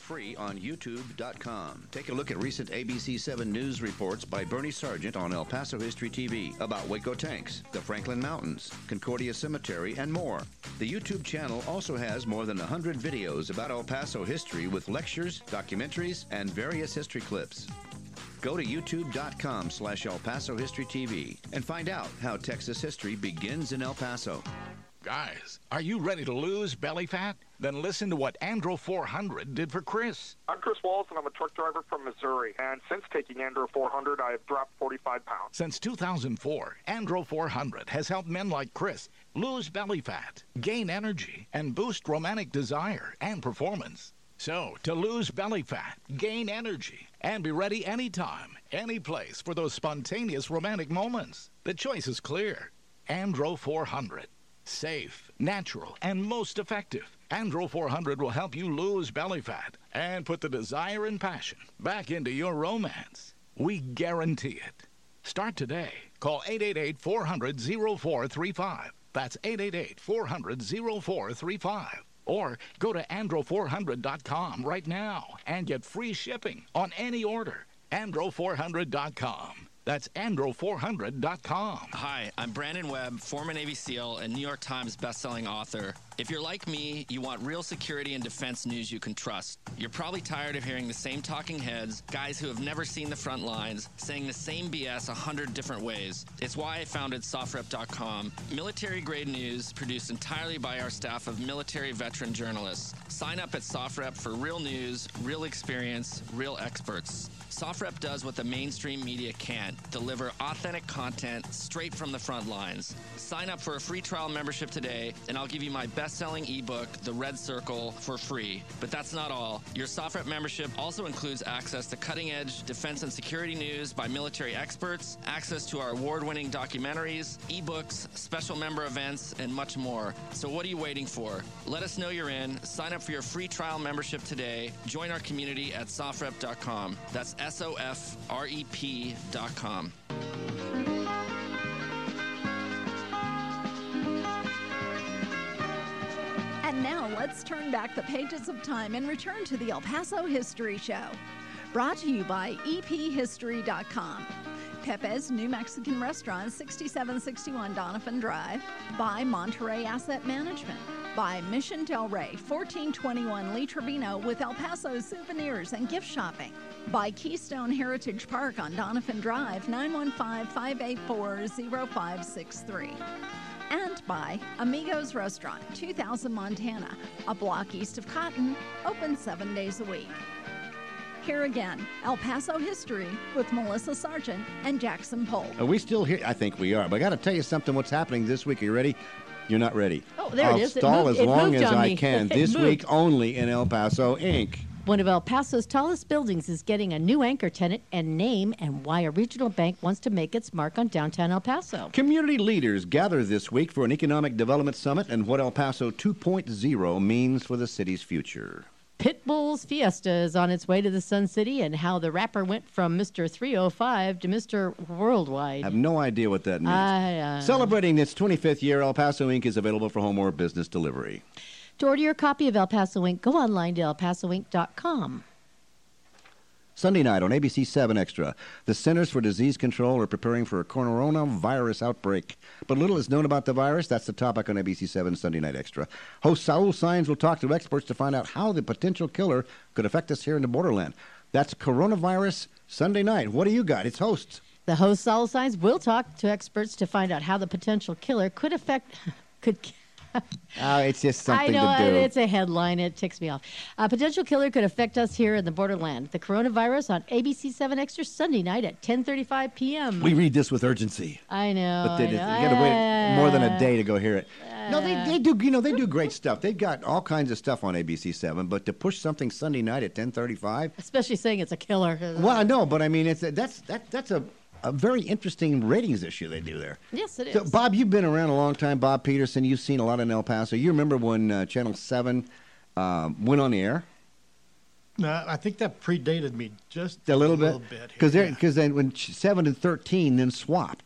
free on YouTube dot com. Take a look at recent A B C seven news reports by Bernie Sargent on El Paso History T V about Waco tanks, the Franklin Mountains, Concordia Cemetery, and more. The YouTube channel also has more than one hundred videos about El Paso history with lectures, documentaries, and various history clips. Go to YouTube dot com slash El Paso History T V and find out how Texas history begins in El Paso. Guys, are you ready to lose belly fat? Then listen to what Andro four hundred did for Chris. I'm Chris Walls, and I'm a truck driver from Missouri. And since taking Andro four hundred, I have dropped forty-five pounds. Since two thousand four, Andro four hundred has helped men like Chris lose belly fat, gain energy, and boost romantic desire and performance. So, to lose belly fat, gain energy, and be ready anytime, any place for those spontaneous romantic moments, the choice is clear. Andro four hundred. Safe, natural, and most effective. Andro four hundred will help you lose belly fat and put the desire and passion back into your romance. We guarantee it. Start today. Call eight eight eight, four hundred, oh four three five. That's eight eight eight, four hundred, oh four three five. Or go to andro four hundred dot com right now and get free shipping on any order. andro four hundred dot com. That's andro four hundred dot com. Hi, I'm Brandon Webb, former Navy SEAL and New York Times bestselling author. If you're like me, you want real security and defense news you can trust. You're probably tired of hearing the same talking heads, guys who have never seen the front lines, saying the same B S a hundred different ways. It's why I founded Sofrep dot com, military-grade news produced entirely by our staff of military veteran journalists. Sign up at Sofrep for real news, real experience, real experts. Sofrep does what the mainstream media can't, deliver authentic content straight from the front lines. Sign up for a free trial membership today, and I'll give you my best-selling ebook, The Red Circle, for free. But that's not all. Your Sofrep membership also includes access to cutting-edge defense and security news by military experts, access to our award-winning documentaries, ebooks, special member events, and much more. So what are you waiting for? Let us know you're in. Sign up for your free trial membership today. Join our community at Sofrep dot com. That's S O F R E P dot com. And now let's turn back the pages of time and return to the El Paso History Show. Brought to you by E P history dot com. Pepe's New Mexican Restaurant, sixty-seven sixty-one Donovan Drive. By Monterey Asset Management. By Mission Del Rey, fourteen twenty-one Lee Trevino, with El Paso souvenirs and gift shopping. By Keystone Heritage Park on Donovan Drive, nine one five, five eight four, zero five six three. And by Amigos Restaurant, two thousand Montana, a block east of Cotton, open seven days a week. Here again, El Paso History with Melissa Sargent and Jackson Polk. Are we still here? I think we are. But I got to tell you something, what's happening this week. Are you ready? You're not ready. Oh, there I'll it is. It stall moved- as it long moved as on I me. can. It This moved. week only in El Paso, Incorporated. One of El Paso's tallest buildings is getting a new anchor tenant and name, and why a regional bank wants to make its mark on downtown El Paso. Community leaders gather this week for an economic development summit and what El Paso two point oh means for the city's future. Pitbull's Fiesta is on its way to the Sun City, and how the rapper went from Mister three oh five to Mister Worldwide. I have no idea what that means. I, uh, Celebrating its twenty-fifth year, El Paso Incorporated is available for home or business delivery. To order your copy of El Paso Incorporated, go online to el paso inc dot com. Sunday night on A B C seven Extra, the Centers for Disease Control are preparing for a coronavirus outbreak. But little is known about the virus. That's the topic on A B C seven Sunday Night Extra. Host Saul Saenz will talk to experts to find out how the potential killer could affect us here in the borderland. That's coronavirus Sunday night. What do you got? It's hosts. The host, Saul Saenz, will talk to experts to find out how the potential killer could affect... could. Oh, it's just something I know, to do. it's a headline. It ticks me off. A potential killer could affect us here in the borderland. The coronavirus on A B C seven Extra Sunday night at ten thirty-five p.m. We read this with urgency. I know. But they, I you know. got to wait more than a day to go hear it. Uh, No, they, they do. You know, they do great stuff. They've got all kinds of stuff on A B C seven. But to push something Sunday night at ten thirty-five, Especially saying it's a killer. well, I know, but I mean, it's a, that's that that's a. A very interesting ratings issue they do there. Yes, it is. So, Bob, you've been around a long time. Bob Peterson, you've seen a lot in El Paso. You remember when uh, Channel seven um, went on the air? No, I think that predated me just A little, a little bit. bit. Because here, because then when ch- seven and thirteen then swapped.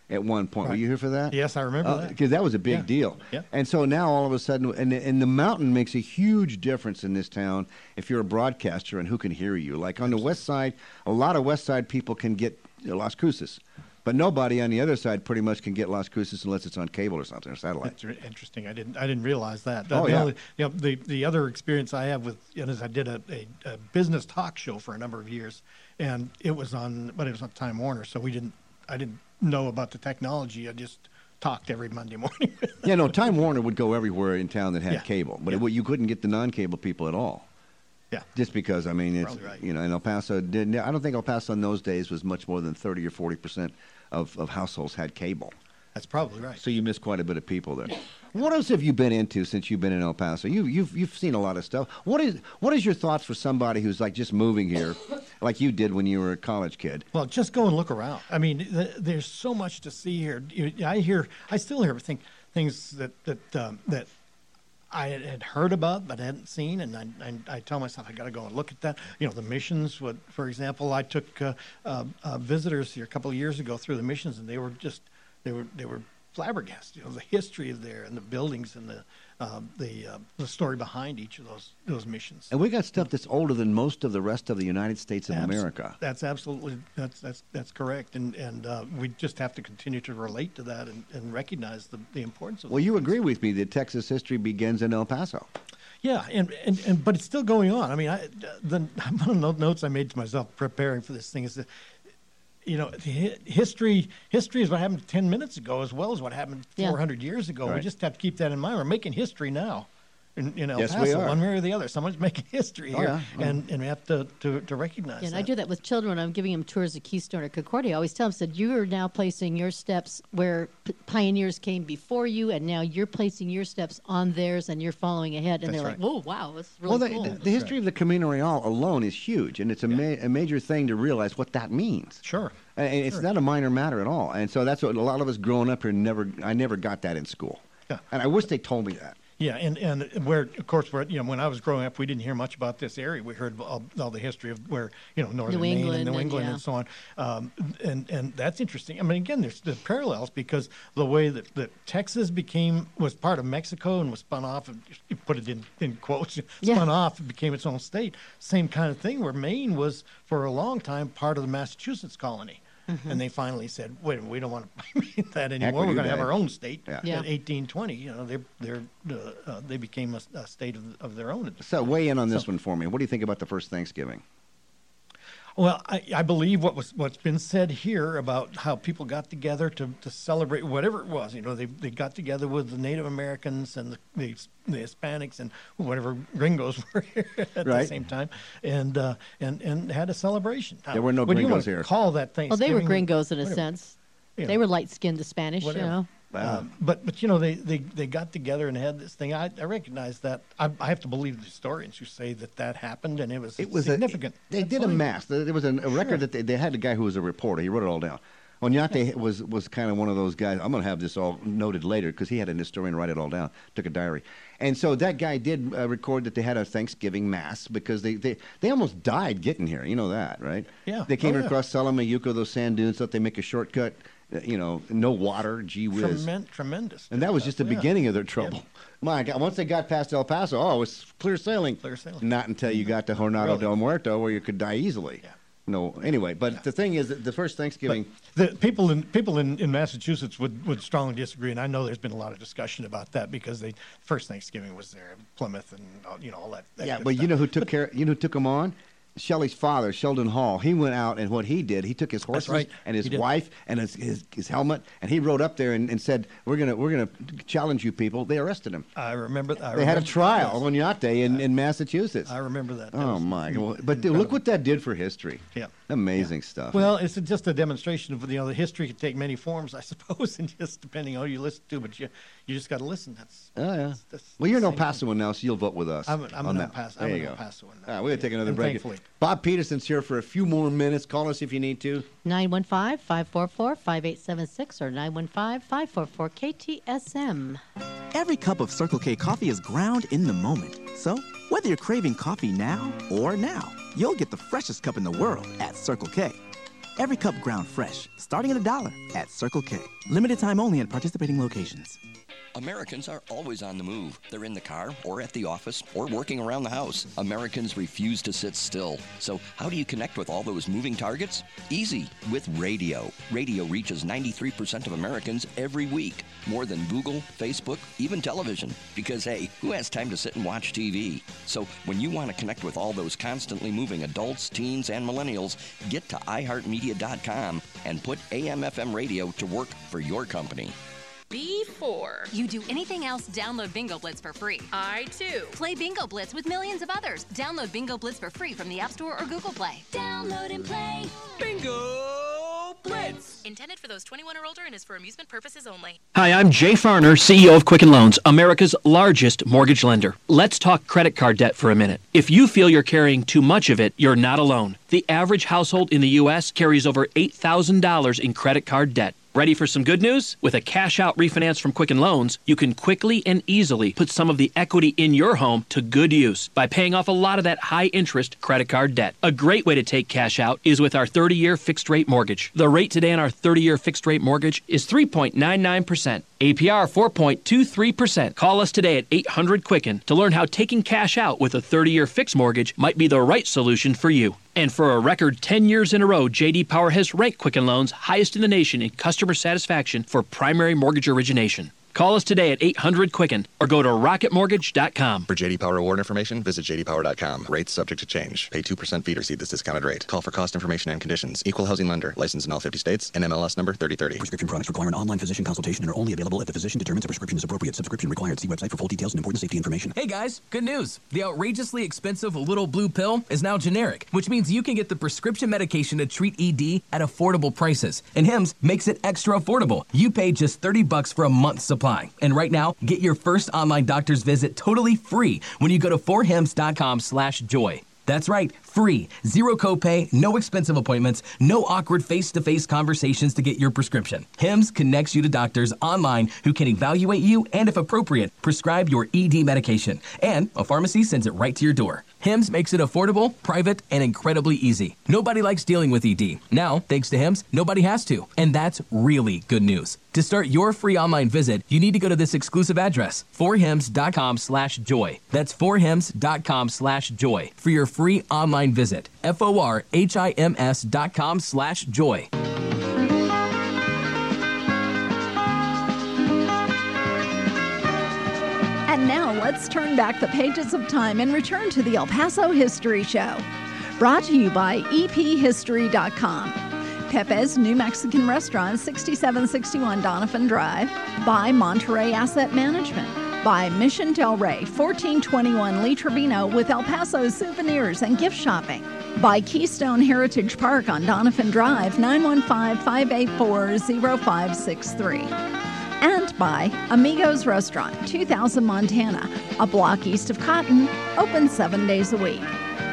at one point. Were Right. you here for that? Yes, I remember that. Because that was a big Yeah. deal. Yeah. And so now all of a sudden, and, and the mountain makes a huge difference in this town if you're a broadcaster and who can hear you. Like on the west side, a lot of west side people can get you know, Las Cruces. But nobody on the other side pretty much can get Las Cruces unless it's on cable or something, or satellite. That's re- interesting. I didn't. I didn't realize that. Oh, the yeah. only- you know, the the other experience I have with you know, is I did a, a, a business talk show for a number of years, and it was on, but it was on Time Warner, so we didn't. I didn't know about the technology. I just talked every Monday morning. Yeah, no, Time Warner would go everywhere in town that had Yeah. cable, but it, would- you couldn't get the non-cable people at all. Yeah. Just because, I mean, it's, Probably right. you know, in El Paso, did, I don't think El Paso in those days was much more than thirty or forty percent of, of households had cable. That's probably right. So you missed quite a bit of people there. What else have you been into since you've been in El Paso? You, you've you've seen a lot of stuff. What is what is your thoughts for somebody who's like just moving here, like you did when you were a college kid? Well, just go and look around. I mean, th- there's so much to see here. You, I hear, I still hear think, things that that um, that I had- had heard about but hadn't seen, and I, I, I tell myself I got to go and look at that. You know, the missions. Would, for example, I took uh, uh, uh, visitors here a couple of years ago through the missions, and they were just they were they were flabbergasted. You know, the history of there and the buildings and the uh, the uh, the story behind each of those those missions. And we got stuff that's older than most of the rest of the United States of Abs- America. That's absolutely that's that's that's correct, and and uh, we just have to continue to relate to that and, and recognize the, the importance of. Well, you agree with me that Texas history begins in El Paso. Yeah, and, and, and but it's still going on. I mean, I, the one of the notes I made to myself preparing for this thing is that, you know, the hi- history history is what happened ten minutes ago as well as what happened Yeah. four hundred years ago. We Right. just have to keep that in mind. We're making history now. In, in El Yes, we Paso, are. one way or the other, someone's making history Oh, here, yeah. Oh. and and we have to to, to recognize And that. I do that with children when I'm giving them tours of Keystone or Concordia. I always tell them, said, you are now placing your steps where p- pioneers came before you, and now you're placing your steps on theirs, and you're following ahead. And That's they're right. like, whoa, wow, that's really well, the, cool. the, the history of the Camino Real alone is huge, and it's a, ma- a major thing to realize what that means. Sure. And it's Sure. not a minor matter at all. And so that's what a lot of us growing up here never. I never got that in school. Yeah. And I wish they told me that. Yeah, and, and where, of course, where, you know, when I was growing up, we didn't hear much about this area. We heard all, all the history of where, you know, northern New Maine England and New and- England yeah. and so on. Um, and, and that's interesting. I mean, again, there's the parallels because the way that, that Texas became, was part of Mexico and was spun off, and you put it in, in quotes, Yeah. spun off and became its own state. Same kind of thing where Maine was, for a long time, part of the Massachusetts colony. Mm-hmm. And they finally said, "Wait, we don't want to be that anymore. with We're you, going to have Dad." our own state." Yeah. Yeah. At eighteen twenty, you know, they they're uh, uh, they became a, a state of, of their own. So weigh in on this So- one for me. What do you think about the first Thanksgiving? Well, I, I believe what was what's been said here about how people got together to, to celebrate whatever it was. You know, they they got together with the Native Americans and the the, the Hispanics and whatever gringos were here at the Right. same time, and uh, and and had a celebration. Now, There were no what do you gringos wanna here. Call that well, Thanksgiving? they were gringos in a whatever. sense. You They know. were light-skinned, the Spanish, Whatever. you know. Um, but but you know they, they, they got together and had this thing. I, I recognize that. I, I have to believe the historians who say that that happened and it was It was significant. A, they That's did a fine. mass. There there was an, a record Sure. that they, they had a guy who was a reporter. He wrote it all down. Oñate was was kind of one of those guys. I'm going to have this all noted later because he had an historian write it all down. Took a diary, and so that guy did uh, record that they had a Thanksgiving mass because they, they, they almost died getting here. You know that, right? Yeah. They came Oh, yeah. across Salamayuco, those sand dunes. Thought they make a shortcut. uh, You know, no water. Gee whiz. Tremen- tremendous. And that was just the Yeah. beginning of their trouble. My God, once they got past El Paso, oh, it was clear sailing. Clear sailing. Not until you got to Jornado Really? del Muerto, where you could die easily. Yeah. No, anyway, but the thing is that the first Thanksgiving. The people in people in, in Massachusetts would, would strongly disagree, and I know there's been a lot of discussion about that because they first Thanksgiving was there in Plymouth and all- you know all that. that yeah, good but you stuff. know who took care? You know who took him on? Shelley's father, Sheldon Hall. He went out and what he did, he took his horses right. and his He did. wife and his, his his helmet, and he rode up there and, and said, "We're gonna we're gonna challenge you people." They arrested him. I remember. I They had a remember- trial yes. on Oñate in, in Massachusetts. I remember that. That Oh was my! in- Well, but look what that did for history. Yeah. Amazing stuff. Well, it's just a demonstration of you know the history can take many forms, I suppose, and just depending on who you listen to. But you you just got to listen. That's Oh yeah. that's, that's Well, you're an El the same Pasoan now, so you'll vote with us. I'm an- I'm on an El that. Paso- There I'm you an go. El Pasoan now. All right, we're gonna take another And break. thankfully. Bob Peterson's here for a few more minutes. Call us if you need to. nine one five, five four four, five eight seven six or nine one five, five four four, K T S M. Every cup of Circle K coffee is ground in the moment. So, whether you're craving coffee now or now, you'll get the freshest cup in the world at Circle K. Every cup ground fresh, starting at a dollar at Circle K. Limited time only at participating locations. Americans are always on the move. They're in the car or at the office or working around the house. Americans refuse to sit still. So how do you connect with all those moving targets? Easy, with radio. Radio reaches ninety-three percent of Americans every week. More than Google, Facebook, even television. Because, hey, who has time to sit and watch T V? So when you want to connect with all those constantly moving adults, teens, and millennials, get to i heart media dot com and put A M F M radio to work for your company. Before you do anything else, download Bingo Blitz for free. I, too. Play Bingo Blitz with millions of others. Download Bingo Blitz for free from the App Store or Google Play. Download and play Bingo Blitz. Intended for those twenty-one or older and is for amusement purposes only. Hi, I'm Jay Farner, C E O of Quicken Loans, America's largest mortgage lender. Let's talk credit card debt for a minute. If you feel you're carrying too much of it, you're not alone. The average household in the U S carries over eight thousand dollars in credit card debt. Ready for some good news? With a cash-out refinance from Quicken Loans, you can quickly and easily put some of the equity in your home to good use by paying off a lot of that high-interest credit card debt. A great way to take cash out is with our thirty-year fixed-rate mortgage. The rate today on our thirty-year fixed-rate mortgage is three point nine nine percent. A P R four point two three percent. Call us today at eight hundred Quicken to learn how taking cash out with a thirty-year fixed mortgage might be the right solution for you. And for a record ten years in a row, J D Power has ranked Quicken Loans highest in the nation in customer satisfaction for primary mortgage origination. Call us today at eight hundred Quicken or go to rocket mortgage dot com. For J D Power award information, visit j d power dot com. Rates subject to change. Pay two percent fee to receive this discounted rate. Call for cost information and conditions. Equal housing lender. Licensed in all fifty states. N M L S number thirty thirty. Prescription products require an online physician consultation and are only available if the physician determines a prescription is appropriate. Subscription required. See website for full details and important safety information. Hey guys, good news. The outrageously expensive Little Blue Pill is now generic, which means you can get the prescription medication to treat E D at affordable prices. And Hims makes it extra affordable. You pay just thirty bucks for a month's supply. And right now, get your first online doctor's visit totally free when you go to four hims dot com slash joy. That's right, free. Zero copay, no expensive appointments, no awkward face-to-face conversations to get your prescription. Hims connects you to doctors online who can evaluate you and, if appropriate, prescribe your E D medication. And a pharmacy sends it right to your door. Hims makes it affordable, private, and incredibly easy. Nobody likes dealing with E D. Now, thanks to Hims, nobody has to. And that's really good news. To start your free online visit, you need to go to this exclusive address, four hims dot com slash joy. That's four hims dot com slash joy for your free online visit. F O R H I M S dot com slash joy. And now let's turn back the pages of time and return to the El Paso History Show. Brought to you by E P history dot com. Pepe's New Mexican Restaurant, sixty-seven sixty-one Donovan Drive. By Monterey Asset Management. By Mission Del Rey, fourteen twenty-one Lee Trevino with El Paso souvenirs and gift shopping. By Keystone Heritage Park on Donovan Drive, nine one five, five eight four, zero five six three. And by Amigos Restaurant, two thousand Montana, a block east of Cotton, open seven days a week.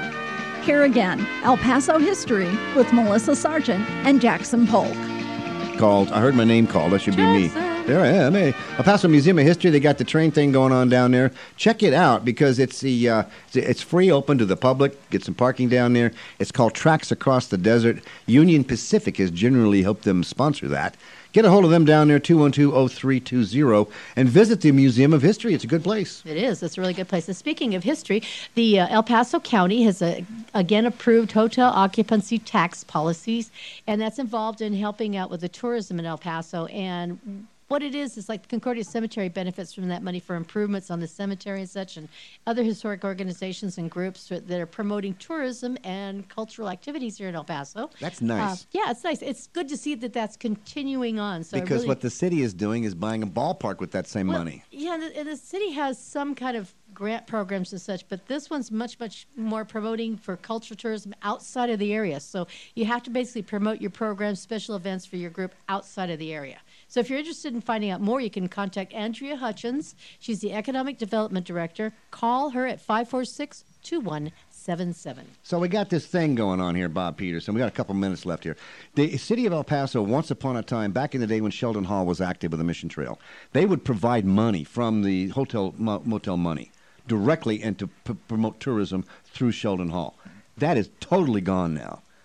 Here again, El Paso History with Melissa Sargent and Jackson Polk. Called, I heard my name called, that should be me. There I am. Hey, El Paso Museum of History, they got the train thing going on down there. Check it out because it's the uh, it's free, open to the public. Get some parking down there. It's called Tracks Across the Desert. Union Pacific has generally helped them sponsor that. Get a hold of them down there, two one two, oh three two zero, and visit the Museum of History. It's a good place. It is. It's a really good place. And speaking of history, the uh, El Paso County has, uh, again, approved hotel occupancy tax policies, and that's involved in helping out with the tourism in El Paso. And what it is is like Concordia Cemetery benefits from that money for improvements on the cemetery and such, and other historic organizations and groups that are promoting tourism and cultural activities here in El Paso. That's nice. Uh, yeah, it's nice. It's good to see that that's continuing on. So because really, what the city is doing is buying a ballpark with that same well, money. Yeah, and the, and the city has some kind of grant programs and such, but this one's much, much more promoting for cultural tourism outside of the area. So you have to basically promote your programs, special events for your group outside of the area. So if you're interested in finding out more, you can contact Andrea Hutchins. She's the Economic Development Director. Call her at five four six, two one seven seven. So we got this thing going on here, Bob Peterson. We got a couple minutes left here. The city of El Paso, once upon a time, back in the day when Sheldon Hall was active with the Mission Trail, they would provide money from the hotel mo- motel money directly and to p- promote tourism through Sheldon Hall. That is totally gone now.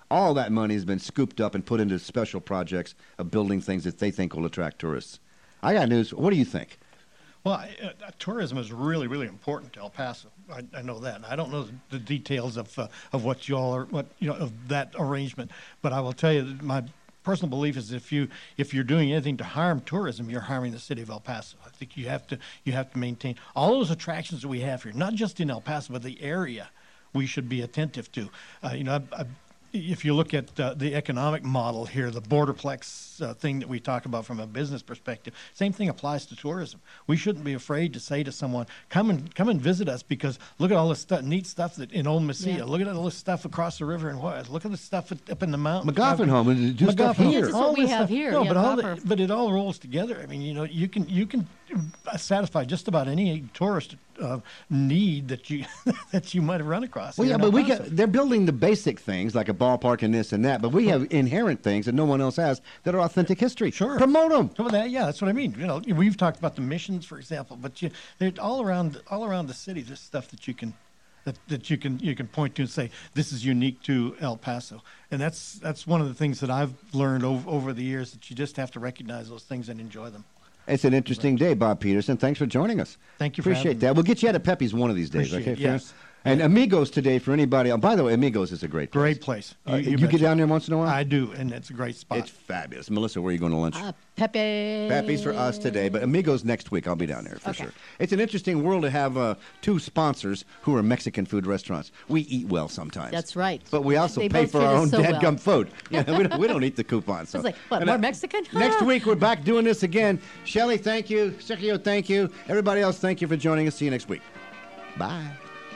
All that money has been scooped up and put into special projects of building things that they think will attract tourists. I got news. What do you think? Well, I, uh, tourism is really, really important to El Paso. I, I know that. I don't know the, the details of uh, of what y'all are, what you know, of that arrangement. But I will tell you that my personal belief is if you if you're doing anything to harm tourism, you're harming the city of El Paso. I think you have to you have to maintain all those attractions that we have here, not just in El Paso, but the area. We should be attentive to. Uh, you know, I, I, if you look at uh, the economic model here, the borderplex uh, thing that we talk about from a business perspective, same thing applies to tourism. We shouldn't be afraid to say to someone, "Come and come and visit us," because look at all this stuff, neat stuff that in Old Mesilla. Yeah. Look at all this stuff across the river in Juarez. Look at the stuff up in the mountains. McGoffin Home and do stuff here. This is what we this have stuff. here. No, Yeah, but all proper. the, but it all rolls together. I mean, you know, you can you can satisfy just about any tourist uh, need that you that you might have run across. Well, here yeah, in but El we Paso. got, they're building the basic things like a ballpark and this and that, but we have inherent things that no one else has that are authentic history. Sure. Promote them. Some of that, yeah, that's what I mean. You know, we've talked about the missions, for example, but you, they're all around, all around the city. There's stuff that you can, that, that you can, you can point to and say this is unique to El Paso, and that's that's one of the things that I've learned over, over the years, that you just have to recognize those things and enjoy them. It's an interesting day, Bob Peterson. Thanks for joining us. Thank you for Appreciate having that. me. We'll get you out of Pepe's one of these days, Appreciate okay, it, Fran? yes. And Amigos today for anybody. Oh, by the way, Amigos is a great place. Great place. Uh, You- you you get betcha. down there once in a while? I do, and it's a great spot. It's fabulous. Melissa, where are you going to lunch? Uh, Pepe. Pepe's for us today, but Amigos next week. I'll be down there for Okay. sure. It's an interesting world to have uh, two sponsors who are Mexican food restaurants. We eat well sometimes. That's right. But we also They pay both for fit our us own so well. dadgum food. Yeah, we don't, we don't eat the coupons. So. It's like, what, And, more uh, Mexican? Next Ah. week, we're back doing this again. Shelley, thank you. Sergio, thank you. Everybody else, thank you for joining us. See you next week. Bye.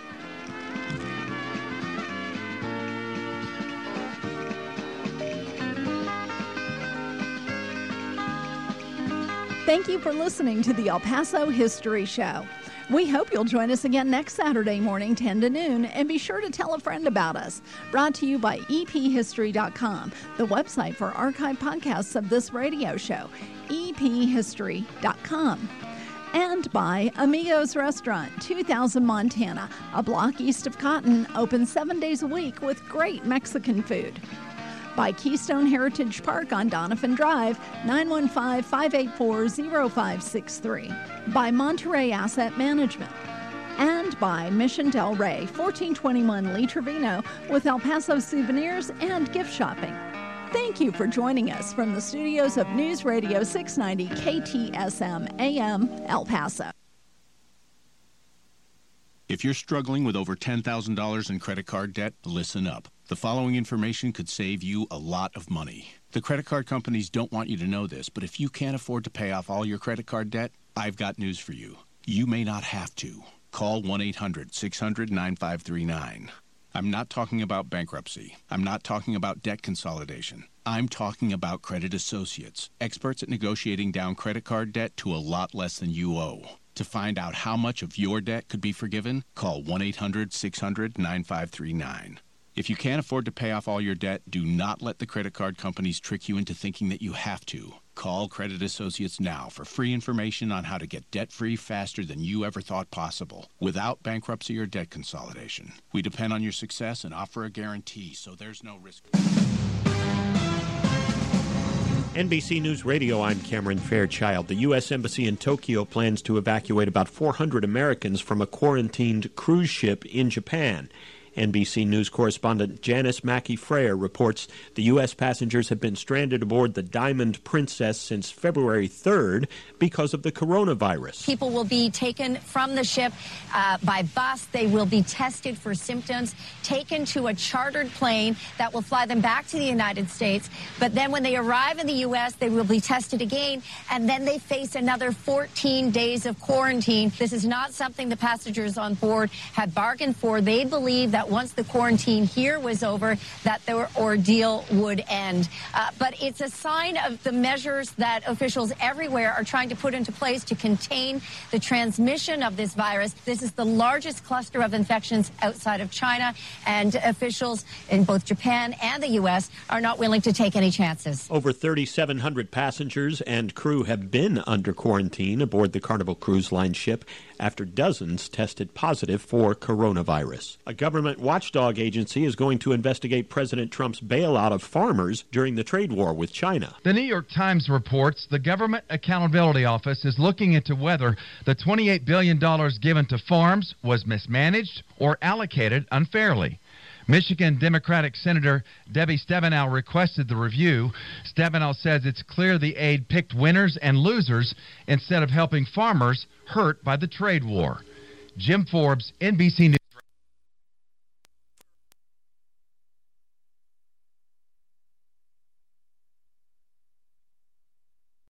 Thank you for listening to the El Paso History Show. We hope you'll join us again next Saturday morning, ten to noon, and be sure to tell a friend about us. Brought to you by E P history dot com, the website for archive podcasts of this radio show, E P history dot com. And by Amigos Restaurant, two thousand Montana, a block east of Cotton, open seven days a week with great Mexican food. By Keystone Heritage Park on Donovan Drive, nine one five, five eight four, zero five six three. By Monterey Asset Management. And by Mission Del Rey, fourteen twenty-one Lee Trevino, with El Paso souvenirs and gift shopping. Thank you for joining us from the studios of News Radio six ninety K T S M A M El Paso. If you're struggling with over ten thousand dollars in credit card debt, listen up. The following information could save you a lot of money. The credit card companies don't want you to know this, but if you can't afford to pay off all your credit card debt, I've got news for you. You may not have to. Call one eight hundred, six hundred, nine five three nine. I'm not talking about bankruptcy. I'm not talking about debt consolidation. I'm talking about Credit Associates, experts at negotiating down credit card debt to a lot less than you owe. To find out how much of your debt could be forgiven, call one eight hundred, six hundred, nine five three nine. If you can't afford to pay off all your debt, do not let the credit card companies trick you into thinking that you have to. Call Credit Associates now for free information on how to get debt-free faster than you ever thought possible, without bankruptcy or debt consolidation. We depend on your success and offer a guarantee, so there's no risk. N B C News Radio, I'm Cameron Fairchild. The U S Embassy in Tokyo plans to evacuate about four hundred Americans from a quarantined cruise ship in Japan. N B C News correspondent Janice Mackey-Freyer reports the U S passengers have been stranded aboard the Diamond Princess since February third because of the coronavirus. People will be taken from the ship uh, by bus. They will be tested for symptoms, taken to a chartered plane that will fly them back to the United States. But then when they arrive in the U S, they will be tested again, and then they face another fourteen days of quarantine. This is not something the passengers on board had bargained for. They believe that once the quarantine here was over, that their ordeal would end. Uh, but it's a sign of the measures that officials everywhere are trying to put into place to contain the transmission of this virus. This is the largest cluster of infections outside of China, and officials in both Japan and the U S are not willing to take any chances. Over thirty-seven hundred passengers and crew have been under quarantine aboard the Carnival Cruise Line ship after dozens tested positive for coronavirus. A government government watchdog agency is going to investigate President Trump's bailout of farmers during the trade war with China. The New York Times reports the Government Accountability Office is looking into whether the twenty-eight billion dollars given to farms was mismanaged or allocated unfairly. Michigan Democratic Senator Debbie Stabenow requested the review. Stabenow says it's clear the aid picked winners and losers instead of helping farmers hurt by the trade war. Jim Forbes, N B C News.